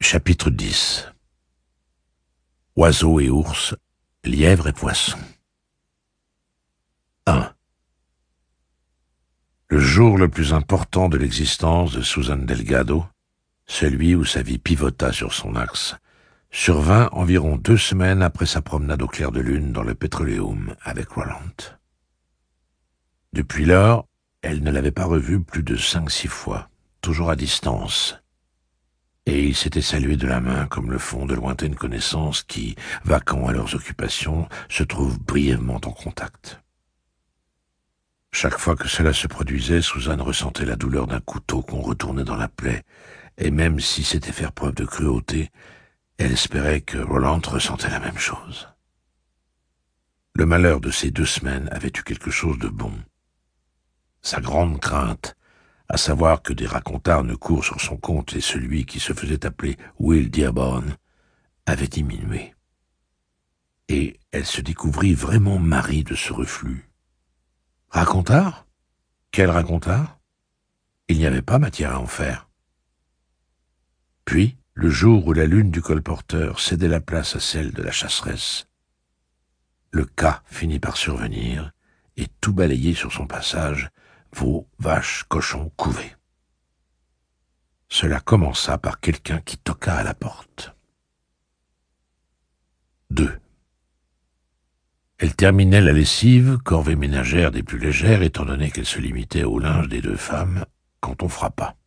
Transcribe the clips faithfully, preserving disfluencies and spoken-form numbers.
Chapitre dix. Oiseaux et ours, lièvres et poissons. un. Le jour le plus important de l'existence de Susan Delgado, celui où sa vie pivota sur son axe, survint environ deux semaines après sa promenade au clair de lune dans le Petroleum avec Roland. Depuis lors, elle ne l'avait pas revu plus de cinq, six fois, toujours à distance. Et ils s'étaient salués de la main comme le font de lointaines connaissances qui, vacants à leurs occupations, se trouvent brièvement en contact. Chaque fois que cela se produisait, Susan ressentait la douleur d'un couteau qu'on retournait dans la plaie, et même si c'était faire preuve de cruauté, elle espérait que Roland ressentait la même chose. Le malheur de ces deux semaines avait eu quelque chose de bon. Sa grande crainte, à savoir que des racontards ne courent sur son compte et celui qui se faisait appeler Will Dearborn, avait diminué. Et elle se découvrit vraiment marrie de ce reflux. Racontard? Quel racontard? Il n'y avait pas matière à en faire. Puis, le jour où la lune du colporteur cédait la place à celle de la chasseresse, le cas finit par survenir et tout balayer sur son passage, veaux, vaches, cochons, couvés. Cela commença par quelqu'un qui toqua à la porte. deux. Elle terminait la lessive, corvée ménagère des plus légères, étant donné qu'elle se limitait au linge des deux femmes, quand on frappa.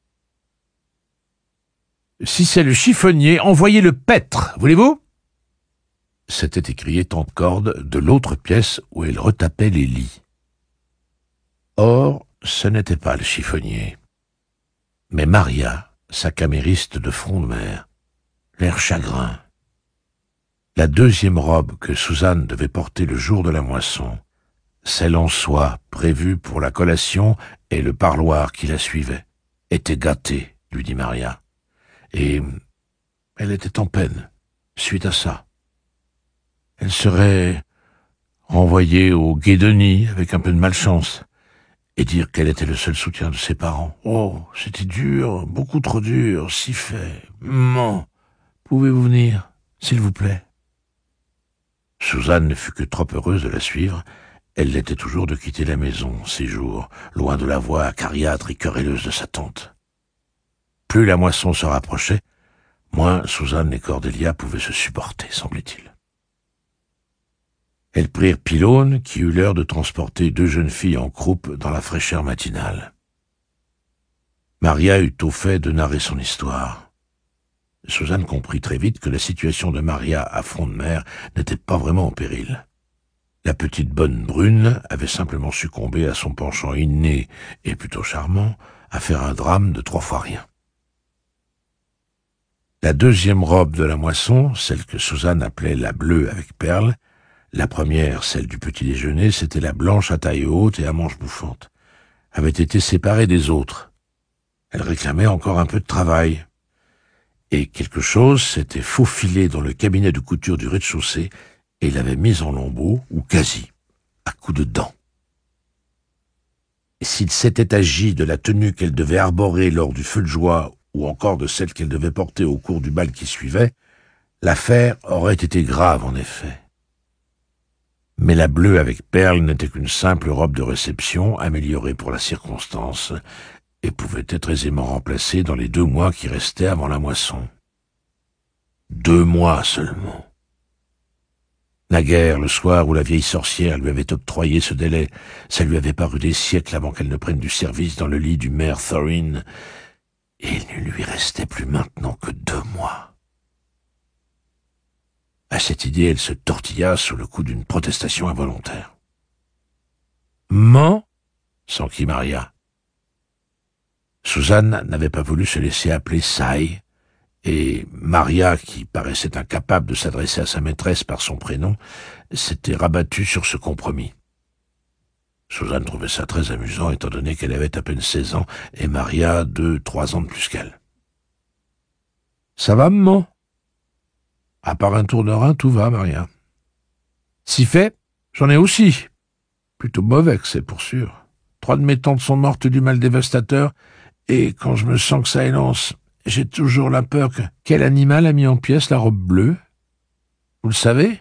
« Si c'est le chiffonnier, envoyez le paître, voulez-vous » s'était écrié Tante-Corde de l'autre pièce où elle retapait les lits. Or, ce n'était pas le chiffonnier, mais Maria, sa camériste de front de mer, l'air chagrin. La deuxième robe que Suzanne devait porter le jour de la moisson, celle en soie prévue pour la collation et le parloir qui la suivait, était gâtée, lui dit Maria, et elle était en peine suite à ça. Elle serait renvoyée au Guédoni avec un peu de malchance, et dire qu'elle était le seul soutien de ses parents. Oh, c'était dur, beaucoup trop dur, si fait. Maman, pouvez-vous venir, s'il vous plaît? Suzanne ne fut que trop heureuse de la suivre. Elle l'était toujours de quitter la maison, ces jours, loin de la voix acariâtre et querelleuse de sa tante. Plus la moisson se rapprochait, moins Suzanne et Cordelia pouvaient se supporter, semblait-il. Elles prirent Pylône, qui eut l'heure de transporter deux jeunes filles en croupe dans la fraîcheur matinale. Maria eut au fait de narrer son histoire. Suzanne comprit très vite que la situation de Maria à front de mer n'était pas vraiment en péril. La petite bonne brune avait simplement succombé à son penchant inné et plutôt charmant à faire un drame de trois fois rien. La deuxième robe de la moisson, celle que Suzanne appelait la bleue avec perles, la première, celle du petit déjeuner, c'était la blanche à taille haute et à manches bouffantes, avait été séparée des autres. Elle réclamait encore un peu de travail. Et quelque chose s'était faufilé dans le cabinet de couture du rez-de-chaussée et l'avait mise en lambeaux, ou quasi, à coups de dents. Et s'il s'était agi de la tenue qu'elle devait arborer lors du feu de joie, ou encore de celle qu'elle devait porter au cours du bal qui suivait, l'affaire aurait été grave en effet. Mais la bleue avec perles n'était qu'une simple robe de réception améliorée pour la circonstance et pouvait être aisément remplacée dans les deux mois qui restaient avant la moisson. Deux mois seulement. Naguère, le soir où la vieille sorcière lui avait octroyé ce délai, ça lui avait paru des siècles avant qu'elle ne prenne du service dans le lit du maire Thorin, et il ne lui restait plus maintenant que deux mois. À cette idée, elle se tortilla sous le coup d'une protestation involontaire. « Maman » s'enquit Maria. Suzanne n'avait pas voulu se laisser appeler Sai, et Maria, qui paraissait incapable de s'adresser à sa maîtresse par son prénom, s'était rabattue sur ce compromis. Suzanne trouvait ça très amusant, étant donné qu'elle avait à peine seize ans, et Maria deux, trois ans de plus qu'elle. « Ça va, maman ?» À part un tour de rein, tout va, Maria. Si fait, j'en ai aussi. Plutôt mauvais que c'est, pour sûr. Trois de mes tantes sont mortes du mal dévastateur, et quand je me sens que ça élance, j'ai toujours la peur que... Quel animal a mis en pièces la robe bleue? Vous le savez?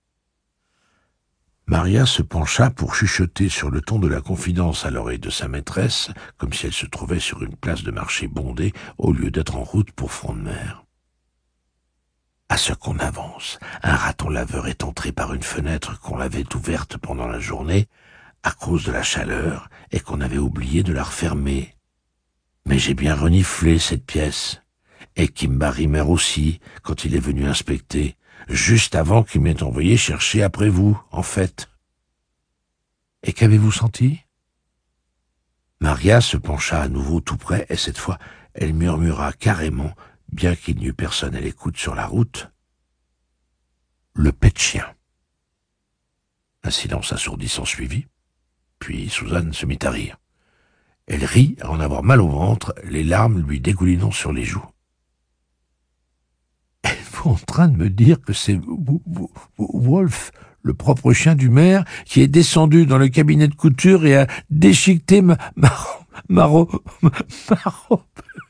Maria se pencha pour chuchoter sur le ton de la confidence à l'oreille de sa maîtresse, comme si elle se trouvait sur une place de marché bondée au lieu d'être en route pour front de mer. À ce qu'on avance, un raton laveur est entré par une fenêtre qu'on avait ouverte pendant la journée à cause de la chaleur et qu'on avait oublié de la refermer. Mais j'ai bien reniflé cette pièce. Et Kimba Rimmer aussi, quand il est venu inspecter, juste avant qu'il m'ait envoyé chercher après vous, en fait. Et qu'avez-vous senti? Maria se pencha à nouveau tout près, et cette fois, elle murmura carrément, bien qu'il n'y eût personne à l'écoute sur la route, « Le pet de chien ». Un silence assourdissant suivit, puis Suzanne se mit à rire. Elle rit à en avoir mal au ventre, les larmes lui dégoulinant sur les joues. « Êtes-vous en train de me dire que c'est Wolf, le propre chien du maire, qui est descendu dans le cabinet de couture et a déchiqueté ma... ma... ma... ma... ma... ma... »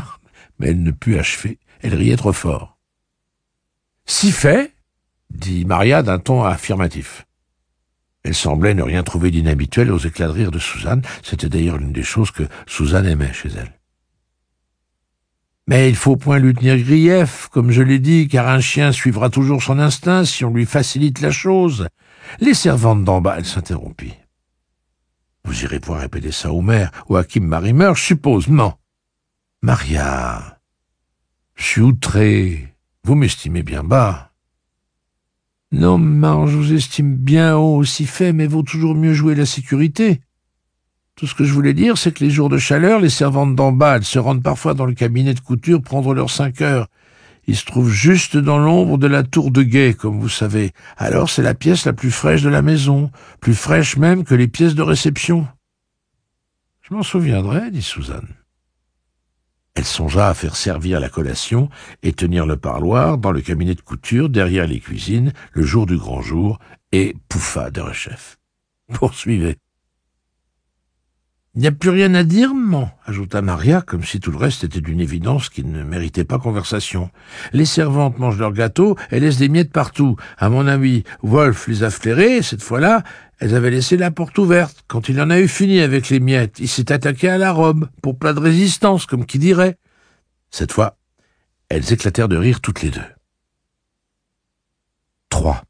Mais elle ne put achever, elle riait trop fort. « Si fait !» dit Maria d'un ton affirmatif. Elle semblait ne rien trouver d'inhabituel aux éclats de rire de Suzanne. C'était d'ailleurs l'une des choses que Suzanne aimait chez elle. Mais il faut point lui tenir grief, comme je l'ai dit, car un chien suivra toujours son instinct si on lui facilite la chose. Les servantes d'en bas, elle s'interrompit. Vous irez point répéter ça au maire ou à Kimba Rimmer, je suppose, non. Maria, je suis outré. Vous m'estimez bien bas. Non, maman, je vous estime bien haut aussi fait, mais vaut toujours mieux jouer la sécurité. Tout ce que je voulais dire, c'est que les jours de chaleur, les servantes d'en bas, elles se rendent parfois dans le cabinet de couture prendre leurs cinq heures. Ils se trouvent juste dans l'ombre de la tour de guet, comme vous savez. Alors c'est la pièce la plus fraîche de la maison, plus fraîche même que les pièces de réception. Je m'en souviendrai, dit Suzanne. Elle songea à faire servir la collation et tenir le parloir dans le cabinet de couture derrière les cuisines le jour du grand jour et pouffa de rechef. Poursuivez. Il n'y a plus rien à dire, maman, ajouta Maria, comme si tout le reste était d'une évidence qui ne méritait pas conversation. Les servantes mangent leurs gâteaux et laissent des miettes partout. À mon ami Wolf les a flairées, et cette fois-là, elles avaient laissé la porte ouverte. Quand il en a eu fini avec les miettes, il s'est attaqué à la robe, pour plat de résistance, comme qui dirait. Cette fois, elles éclatèrent de rire toutes les deux. Trois.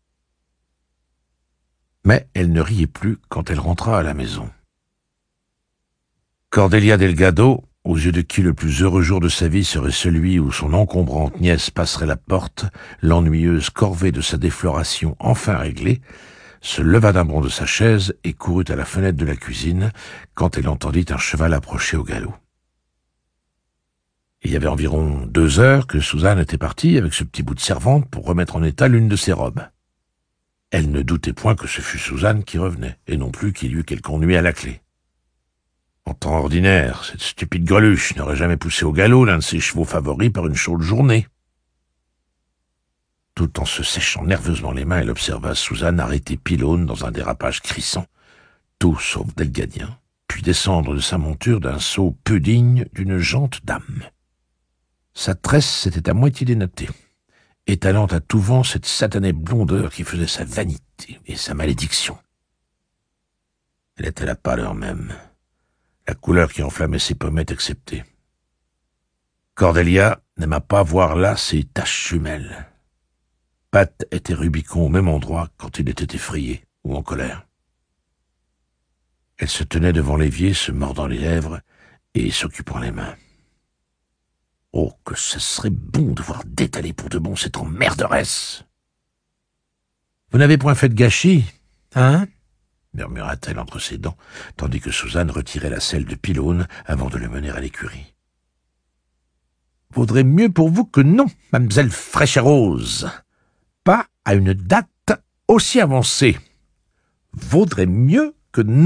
Mais elle ne riait plus quand elle rentra à la maison. Cordelia Delgado, aux yeux de qui le plus heureux jour de sa vie serait celui où son encombrante nièce passerait la porte, l'ennuyeuse corvée de sa défloration enfin réglée, se leva d'un bond de sa chaise et courut à la fenêtre de la cuisine quand elle entendit un cheval approcher au galop. Il y avait environ deux heures que Suzanne était partie avec ce petit bout de servante pour remettre en état l'une de ses robes. Elle ne doutait point que ce fût Suzanne qui revenait, et non plus qu'il y eût quelque ennui à la clé. En temps ordinaire, cette stupide greluche n'aurait jamais poussé au galop l'un de ses chevaux favoris par une chaude journée. Tout en se séchant nerveusement les mains, elle observa Suzanne arrêter Pylône dans un dérapage crissant, tout sauf Delgadien, puis descendre de sa monture d'un saut peu digne d'une jante d'âme. Sa tresse s'était à moitié dénotée, étalant à tout vent cette satanée blondeur qui faisait sa vanité et sa malédiction. Elle était la pâleur même, la couleur qui enflammait ses pommettes exceptées. Cordelia n'aima pas voir là ses taches jumelles. Pat était Rubicon au même endroit quand il était effrayé ou en colère. Elle se tenait devant l'évier, se mordant les lèvres et s'occupant les mains. Oh, que ce serait bon de voir détaler pour de bon cette emmerderesse. « Vous n'avez point fait de gâchis, hein ?» murmura-t-elle entre ses dents, tandis que Suzanne retirait la selle de Pylône avant de le mener à l'écurie. « Vaudrait mieux pour vous que non, mademoiselle Fraîche et Rose. Pas à une date aussi avancée. Vaudrait mieux que non. »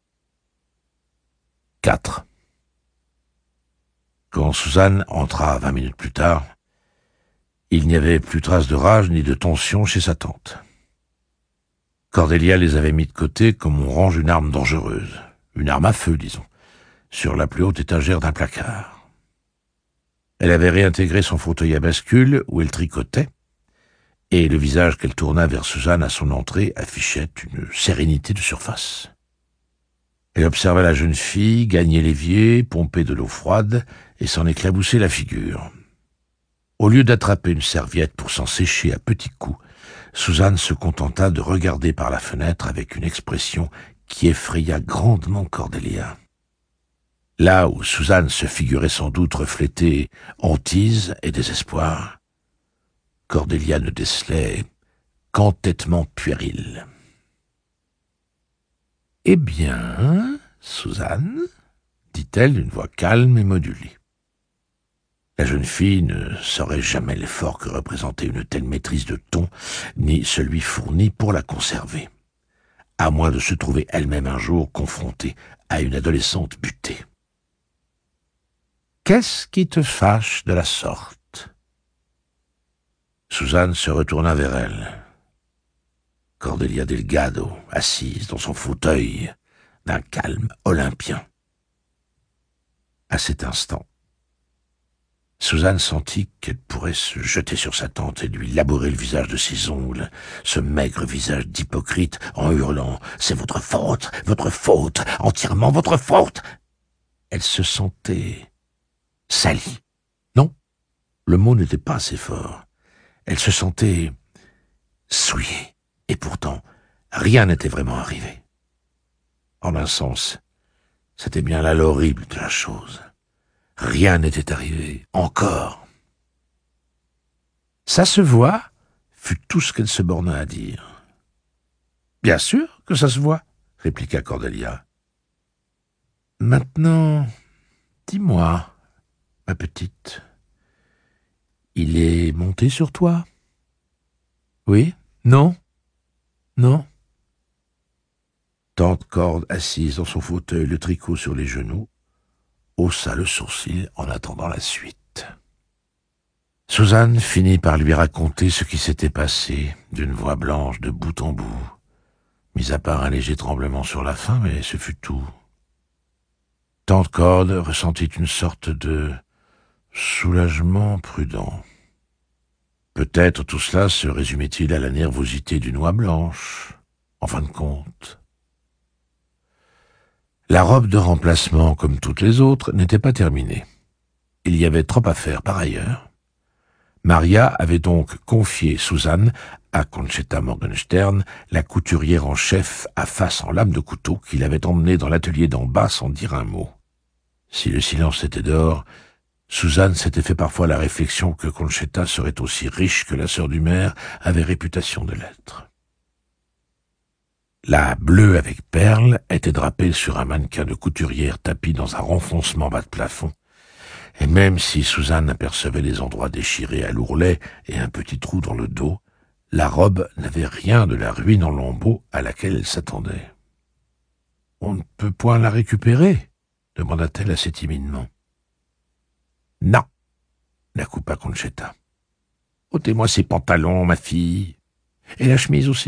quatre. Quand Suzanne entra vingt minutes plus tard, il n'y avait plus trace de rage ni de tension chez sa tante. Cordelia les avait mis de côté comme on range une arme dangereuse, une arme à feu, disons, sur la plus haute étagère d'un placard. Elle avait réintégré son fauteuil à bascule où elle tricotait, et le visage qu'elle tourna vers Suzanne à son entrée affichait une sérénité de surface. Elle observa la jeune fille gagner l'évier, pomper de l'eau froide et s'en éclabousser la figure. Au lieu d'attraper une serviette pour s'en sécher à petits coups, Suzanne se contenta de regarder par la fenêtre avec une expression qui effraya grandement Cordelia. Là où Suzanne se figurait sans doute refléter hantise et désespoir, Cordelia ne décelait qu'entêtement puéril. « Eh bien, Suzanne, dit-elle d'une voix calme et modulée. La jeune fille ne saurait jamais l'effort que représentait une telle maîtrise de ton, ni celui fourni pour la conserver, à moins de se trouver elle-même un jour confrontée à une adolescente butée. « Qu'est-ce qui te fâche de la sorte ?» Suzanne se retourna vers elle. Cordelia Delgado, assise dans son fauteuil, d'un calme olympien. À cet instant, Suzanne sentit qu'elle pourrait se jeter sur sa tante et lui labourer le visage de ses ongles, ce maigre visage d'hypocrite, en hurlant « C'est votre faute, votre faute, entièrement votre faute !» Elle se sentait salie. Non, le mot n'était pas assez fort. Elle se sentait souillée, et pourtant, rien n'était vraiment arrivé. En un sens, c'était bien là l'horrible de la chose. Rien n'était arrivé, encore. « Ça se voit ?» fut tout ce qu'elle se borna à dire. « Bien sûr que ça se voit !» répliqua Cordelia. « Maintenant, dis-moi, ma petite, il est monté sur toi ? Oui ? Non ? Non ?» Tante Corde, assise dans son fauteuil, le tricot sur les genoux, haussa le sourcil en attendant la suite. Suzanne finit par lui raconter ce qui s'était passé d'une voix blanche de bout en bout, mis à part un léger tremblement sur la fin, mais ce fut tout. Tante Corde ressentit une sorte de soulagement prudent. Peut-être tout cela se résumait-il à la nervosité d'une oie blanche, en fin de compte. La robe de remplacement, comme toutes les autres, n'était pas terminée. Il y avait trop à faire par ailleurs. Maria avait donc confié Suzanne à Concetta Morgenstern, la couturière en chef à face en lame de couteau qui l'avait emmenée dans l'atelier d'en bas sans dire un mot. Si le silence était dehors, Suzanne s'était fait parfois la réflexion que Concetta serait aussi riche que la sœur du maire avait réputation de l'être. La bleue avec perles était drapée sur un mannequin de couturière tapi dans un renfoncement bas de plafond, et même si Suzanne apercevait les endroits déchirés à l'ourlet et un petit trou dans le dos, la robe n'avait rien de la ruine en lambeaux à laquelle elle s'attendait. « On ne peut point la récupérer ?» demanda-t-elle assez timidement. « Non !» la coupa Concetta. « Ôtez-moi ces pantalons, ma fille, et la chemise aussi. »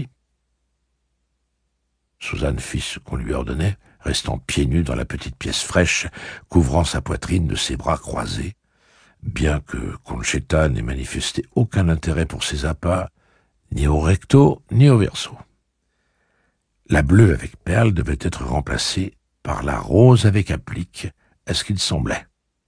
Suzanne fit ce qu'on lui ordonnait, restant pieds nus dans la petite pièce fraîche, couvrant sa poitrine de ses bras croisés, bien que Concetta n'ait manifesté aucun intérêt pour ses appâts, ni au recto, ni au verso. La bleue avec perles devait être remplacée par la rose avec applique, à ce qu'il semblait.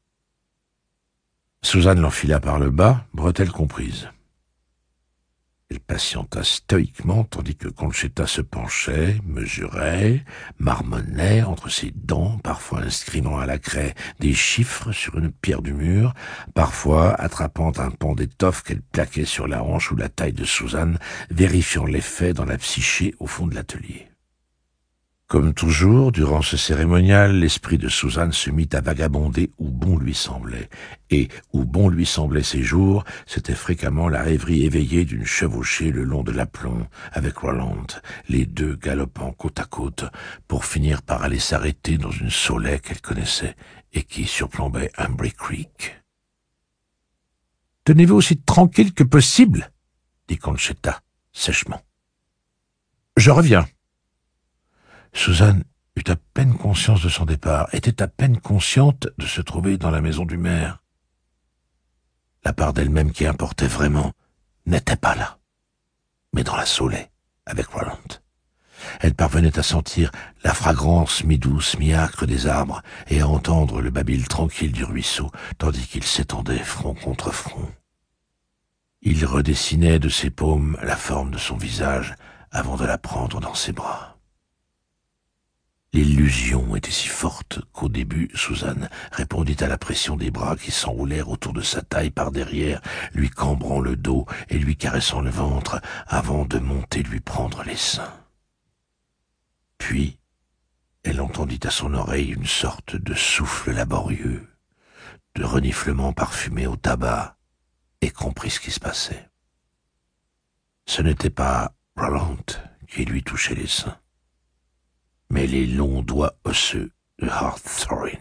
Suzanne l'enfila par le bas, bretelles comprises. Elle patienta stoïquement tandis que Concetta se penchait, mesurait, marmonnait entre ses dents, parfois inscrivant à la craie des chiffres sur une pierre du mur, parfois attrapant un pan d'étoffe qu'elle plaquait sur la hanche ou la taille de Suzanne, vérifiant l'effet dans la psyché au fond de l'atelier. Comme toujours, durant ce cérémonial, l'esprit de Suzanne se mit à vagabonder où bon lui semblait. Et où bon lui semblaient ses jours, c'était fréquemment la rêverie éveillée d'une chevauchée le long de l'aplomb, avec Roland, les deux galopant côte à côte, pour finir par aller s'arrêter dans une saulaie qu'elle connaissait et qui surplombait Humber Creek. « Tenez-vous aussi tranquille que possible, » dit Concetta, sèchement. « Je reviens. » Suzanne eut à peine conscience de son départ, était à peine consciente de se trouver dans la maison du maire. la part d'elle-même qui importait vraiment, n'était pas là, mais dans la Saulaie, avec Roland. Elle parvenait à sentir la fragrance mi-douce, mi-âcre des arbres et à entendre le babil tranquille du ruisseau, tandis qu'il s'étendait front contre front. Il redessinait de ses paumes la forme de son visage avant de la prendre dans ses bras. L'illusion était si forte qu'au début, Suzanne répondit à la pression des bras qui s'enroulèrent autour de sa taille par derrière, lui cambrant le dos et lui caressant le ventre avant de monter lui prendre les seins. Puis, elle entendit à son oreille une sorte de souffle laborieux, de reniflement parfumé au tabac, et comprit ce qui se passait. Ce n'était pas Roland qui lui touchait les seins, mais les longs doigts osseux de Hart Thorin.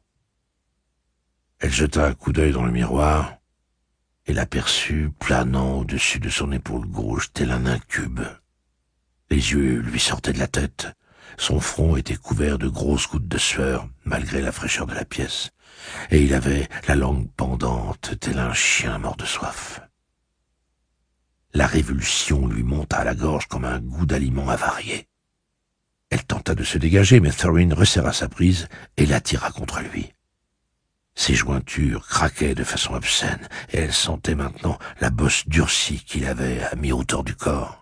Elle jeta un coup d'œil dans le miroir et l'aperçut planant au-dessus de son épaule gauche tel un incube. Les yeux lui sortaient de la tête. Son front était couvert de grosses gouttes de sueur, malgré la fraîcheur de la pièce, et il avait la langue pendante, tel un chien mort de soif. La révulsion lui monta à la gorge comme un goût d'aliment avarié. Elle tenta de se dégager, mais Thorin resserra sa prise et l'attira contre lui. Ses jointures craquaient de façon obscène, et elle sentait maintenant la bosse durcie qu'il avait à mi-hauteur du corps.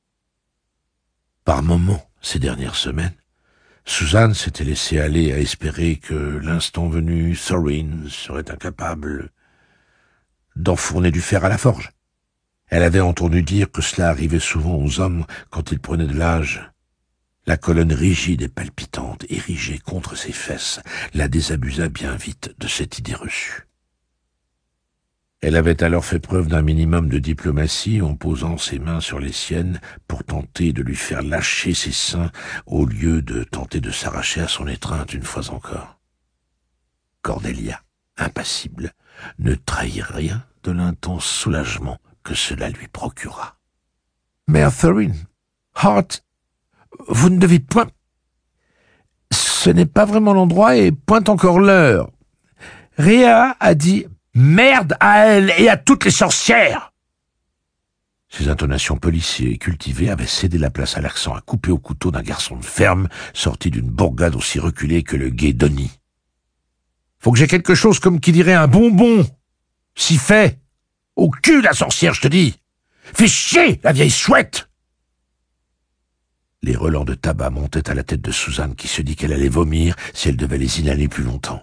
Par moments, ces dernières semaines, Suzanne s'était laissée aller à espérer que, l'instant venu, Thorin serait incapable d'enfourner du fer à la forge. Elle avait entendu dire que cela arrivait souvent aux hommes quand ils prenaient de l'âge. La colonne rigide et palpitante, érigée contre ses fesses, la désabusa bien vite de cette idée reçue. Elle avait alors fait preuve d'un minimum de diplomatie en posant ses mains sur les siennes pour tenter de lui faire lâcher ses seins au lieu de tenter de s'arracher à son étreinte une fois encore. Cordelia, impassible, ne trahit rien de l'intense soulagement que cela lui procura. « Mère Thorin, Hart, vous ne devez point... Ce n'est pas vraiment l'endroit et point encore l'heure. Rhea a dit... Merde à elle et à toutes les sorcières !» Ses intonations policières et cultivées avaient cédé la place à l'accent à couper au couteau d'un garçon de ferme sorti d'une bourgade aussi reculée que le gué Donny. « Faut que j'ai quelque chose comme qui dirait un bonbon. Si fait. Au cul, la sorcière, je te dis. Fais chier, la vieille chouette !» Les relents de tabac montaient à la tête de Suzanne qui se dit qu'elle allait vomir si elle devait les inhaler plus longtemps.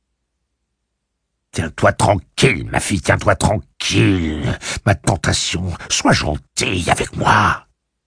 « Tiens-toi tranquille, ma fille, tiens-toi tranquille. Ma tentation, sois gentille avec moi. »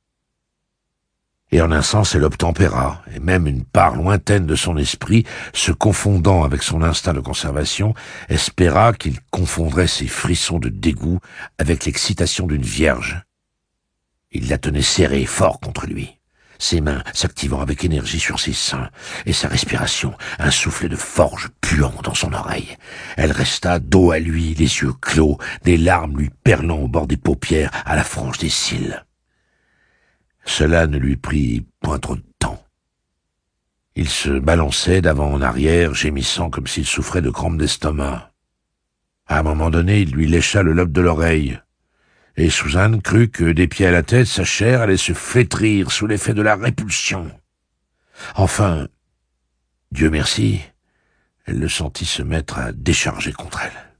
Et en un sens, elle obtempéra, et même une part lointaine de son esprit, se confondant avec son instinct de conservation, espéra qu'il confondrait ses frissons de dégoût avec l'excitation d'une vierge. Il la tenait serrée fort contre lui, ses mains s'activant avec énergie sur ses seins, et sa respiration, un soufflet de forge puant dans son oreille. Elle resta dos à lui, les yeux clos, des larmes lui perlant au bord des paupières, à la frange des cils. Cela ne lui prit point trop de temps. Il se balançait d'avant en arrière, gémissant comme s'il souffrait de crampes d'estomac. À un moment donné, il lui lécha le lobe de l'oreille. Et Suzanne crut que, des pieds à la tête, sa chair allait se flétrir sous l'effet de la répulsion. Enfin, Dieu merci, elle le sentit se mettre à décharger contre elle.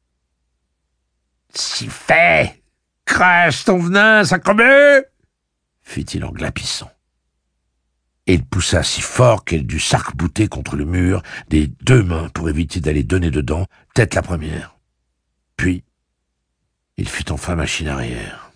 « Si fait! Crache ton venin, sacrebleu !» fit-il en glapissant. Et il poussa si fort qu'elle dut s'arc-bouter contre le mur des deux mains pour éviter d'aller donner dedans, tête la première. Puis, il fit enfin machine arrière.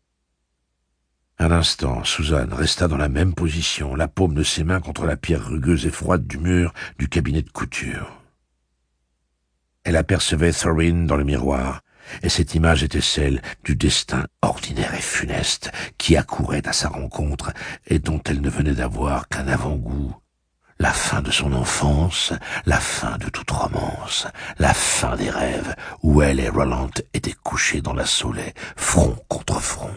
Un instant, Suzanne resta dans la même position, la paume de ses mains contre la pierre rugueuse et froide du mur du cabinet de couture. Elle apercevait Thorin dans le miroir, et cette image était celle du destin ordinaire et funeste qui accourait à sa rencontre et dont elle ne venait d'avoir qu'un avant-goût. La fin de son enfance, la fin de toute romance, la fin des rêves où elle et Roland étaient couchés dans la Saulaie, front contre front.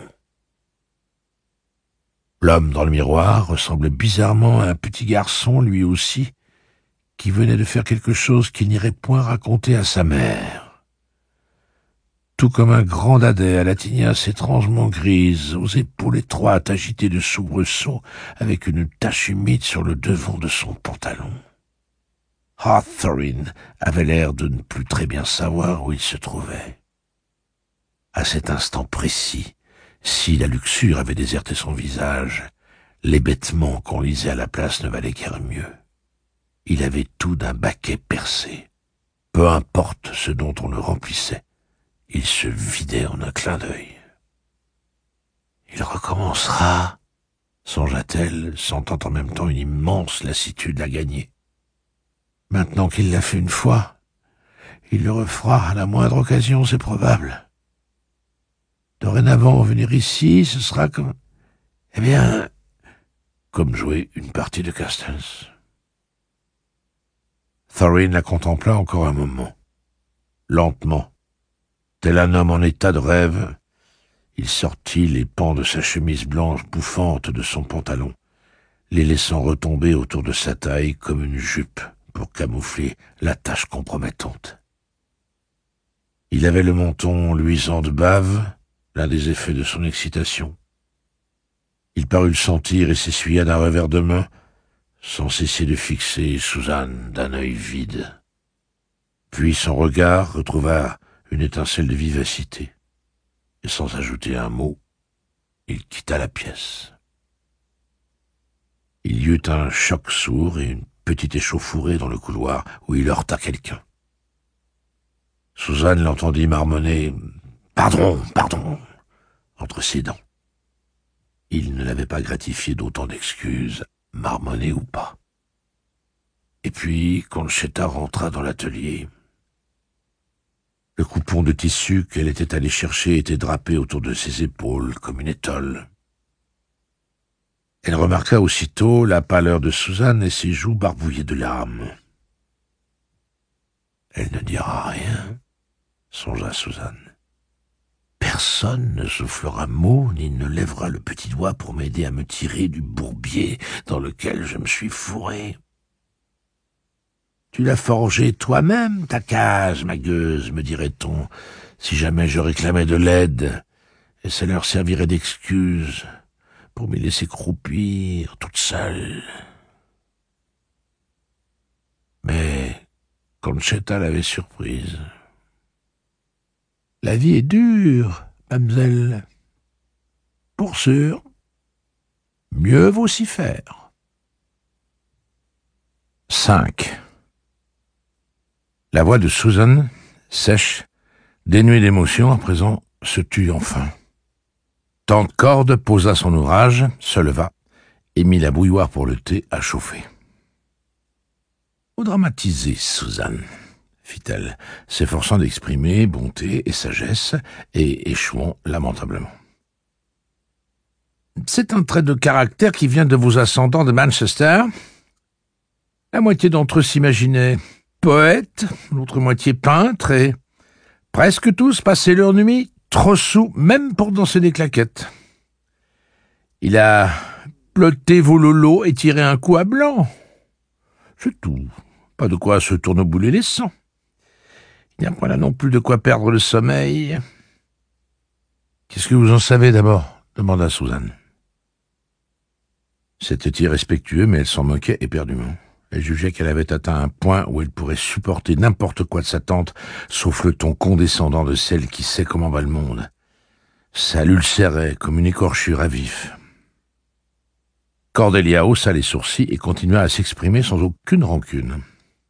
L'homme dans le miroir ressemblait bizarrement à un petit garçon, lui aussi, qui venait de faire quelque chose qu'il n'irait point raconter à sa mère. tout comme un grand dadais à la tignasse étrangement grise, aux épaules étroites agitées de soubresauts, avec une tache humide sur le devant de son pantalon. Hawthorne avait l'air de ne plus très bien savoir où il se trouvait. À cet instant précis, si la luxure avait déserté son visage, l'hébétement qu'on lisait à la place ne valait guère mieux. Il avait tout d'un baquet percé. Peu importe ce dont on le remplissait, il se vidait en un clin d'œil. Il recommencera, songea-t-elle, sentant en même temps une immense lassitude à gagner. Maintenant qu'il l'a fait une fois, il le refera à la moindre occasion, c'est probable. Dorénavant, venir ici, ce sera comme... Eh bien, comme jouer une partie de Castles. Thorin la contempla encore un moment. Lentement, tel un homme en état de rêve, il sortit les pans de sa chemise blanche bouffante de son pantalon, les laissant retomber autour de sa taille comme une jupe pour camoufler la tache compromettante. Il avait le menton luisant de bave, l'un des effets de son excitation. Il parut le sentir et s'essuya d'un revers de main, sans cesser de fixer Suzanne d'un œil vide. Puis son regard retrouva une étincelle de vivacité, et sans ajouter un mot, il quitta la pièce. Il y eut un choc sourd et une petite échauffourée dans le couloir où il heurta quelqu'un. Suzanne l'entendit marmonner « Pardon, pardon !» entre ses dents. Il ne l'avait pas gratifié d'autant d'excuses, marmonnées ou pas. Et puis, Concetta rentra dans l'atelier. Le coupon de tissu qu'elle était allée chercher était drapé autour de ses épaules comme une étole. Elle remarqua aussitôt la pâleur de Suzanne et ses joues barbouillées de larmes. « Elle ne dira rien, » songea Suzanne. « Personne ne soufflera mot ni ne lèvera le petit doigt pour m'aider à me tirer du bourbier dans lequel je me suis fourré. » « Tu l'as forgée toi-même, ta cage, ma gueuse, me dirait-on, si jamais je réclamais de l'aide, et ça leur servirait d'excuse pour m'y laisser croupir toute seule. » Mais Concetta l'avait surprise. « La vie est dure, mademoiselle. Pour sûr, mieux vaut s'y faire. » cinq. La voix de Suzanne, sèche, dénuée d'émotion, à présent, se tut enfin. Tante Corde posa son ouvrage, se leva, et mit la bouilloire pour le thé à chauffer. « Vous dramatisez, Suzanne, » fit-elle, s'efforçant d'exprimer bonté et sagesse, et échouant lamentablement. « C'est un trait de caractère qui vient de vos ascendants de Manchester. La moitié d'entre eux s'imaginaient poètes, l'autre moitié peintres, et presque tous passaient leur nuit trop sous, même pour danser des claquettes. Il a ploté vos lolos et tiré un coup à blanc. C'est tout. Pas de quoi se tournebouler les sangs. Il n'y a pas là non plus de quoi perdre le sommeil. »« Qu'est-ce que vous en savez d'abord ?» demanda Suzanne. C'était irrespectueux, mais elle s'en moquait éperdument. Elle jugeait qu'elle avait atteint un point où elle pourrait supporter n'importe quoi de sa tante, sauf le ton condescendant de celle qui sait comment va le monde. Ça l'ulcérait comme une écorchure à vif. Cordelia haussa les sourcils et continua à s'exprimer sans aucune rancune.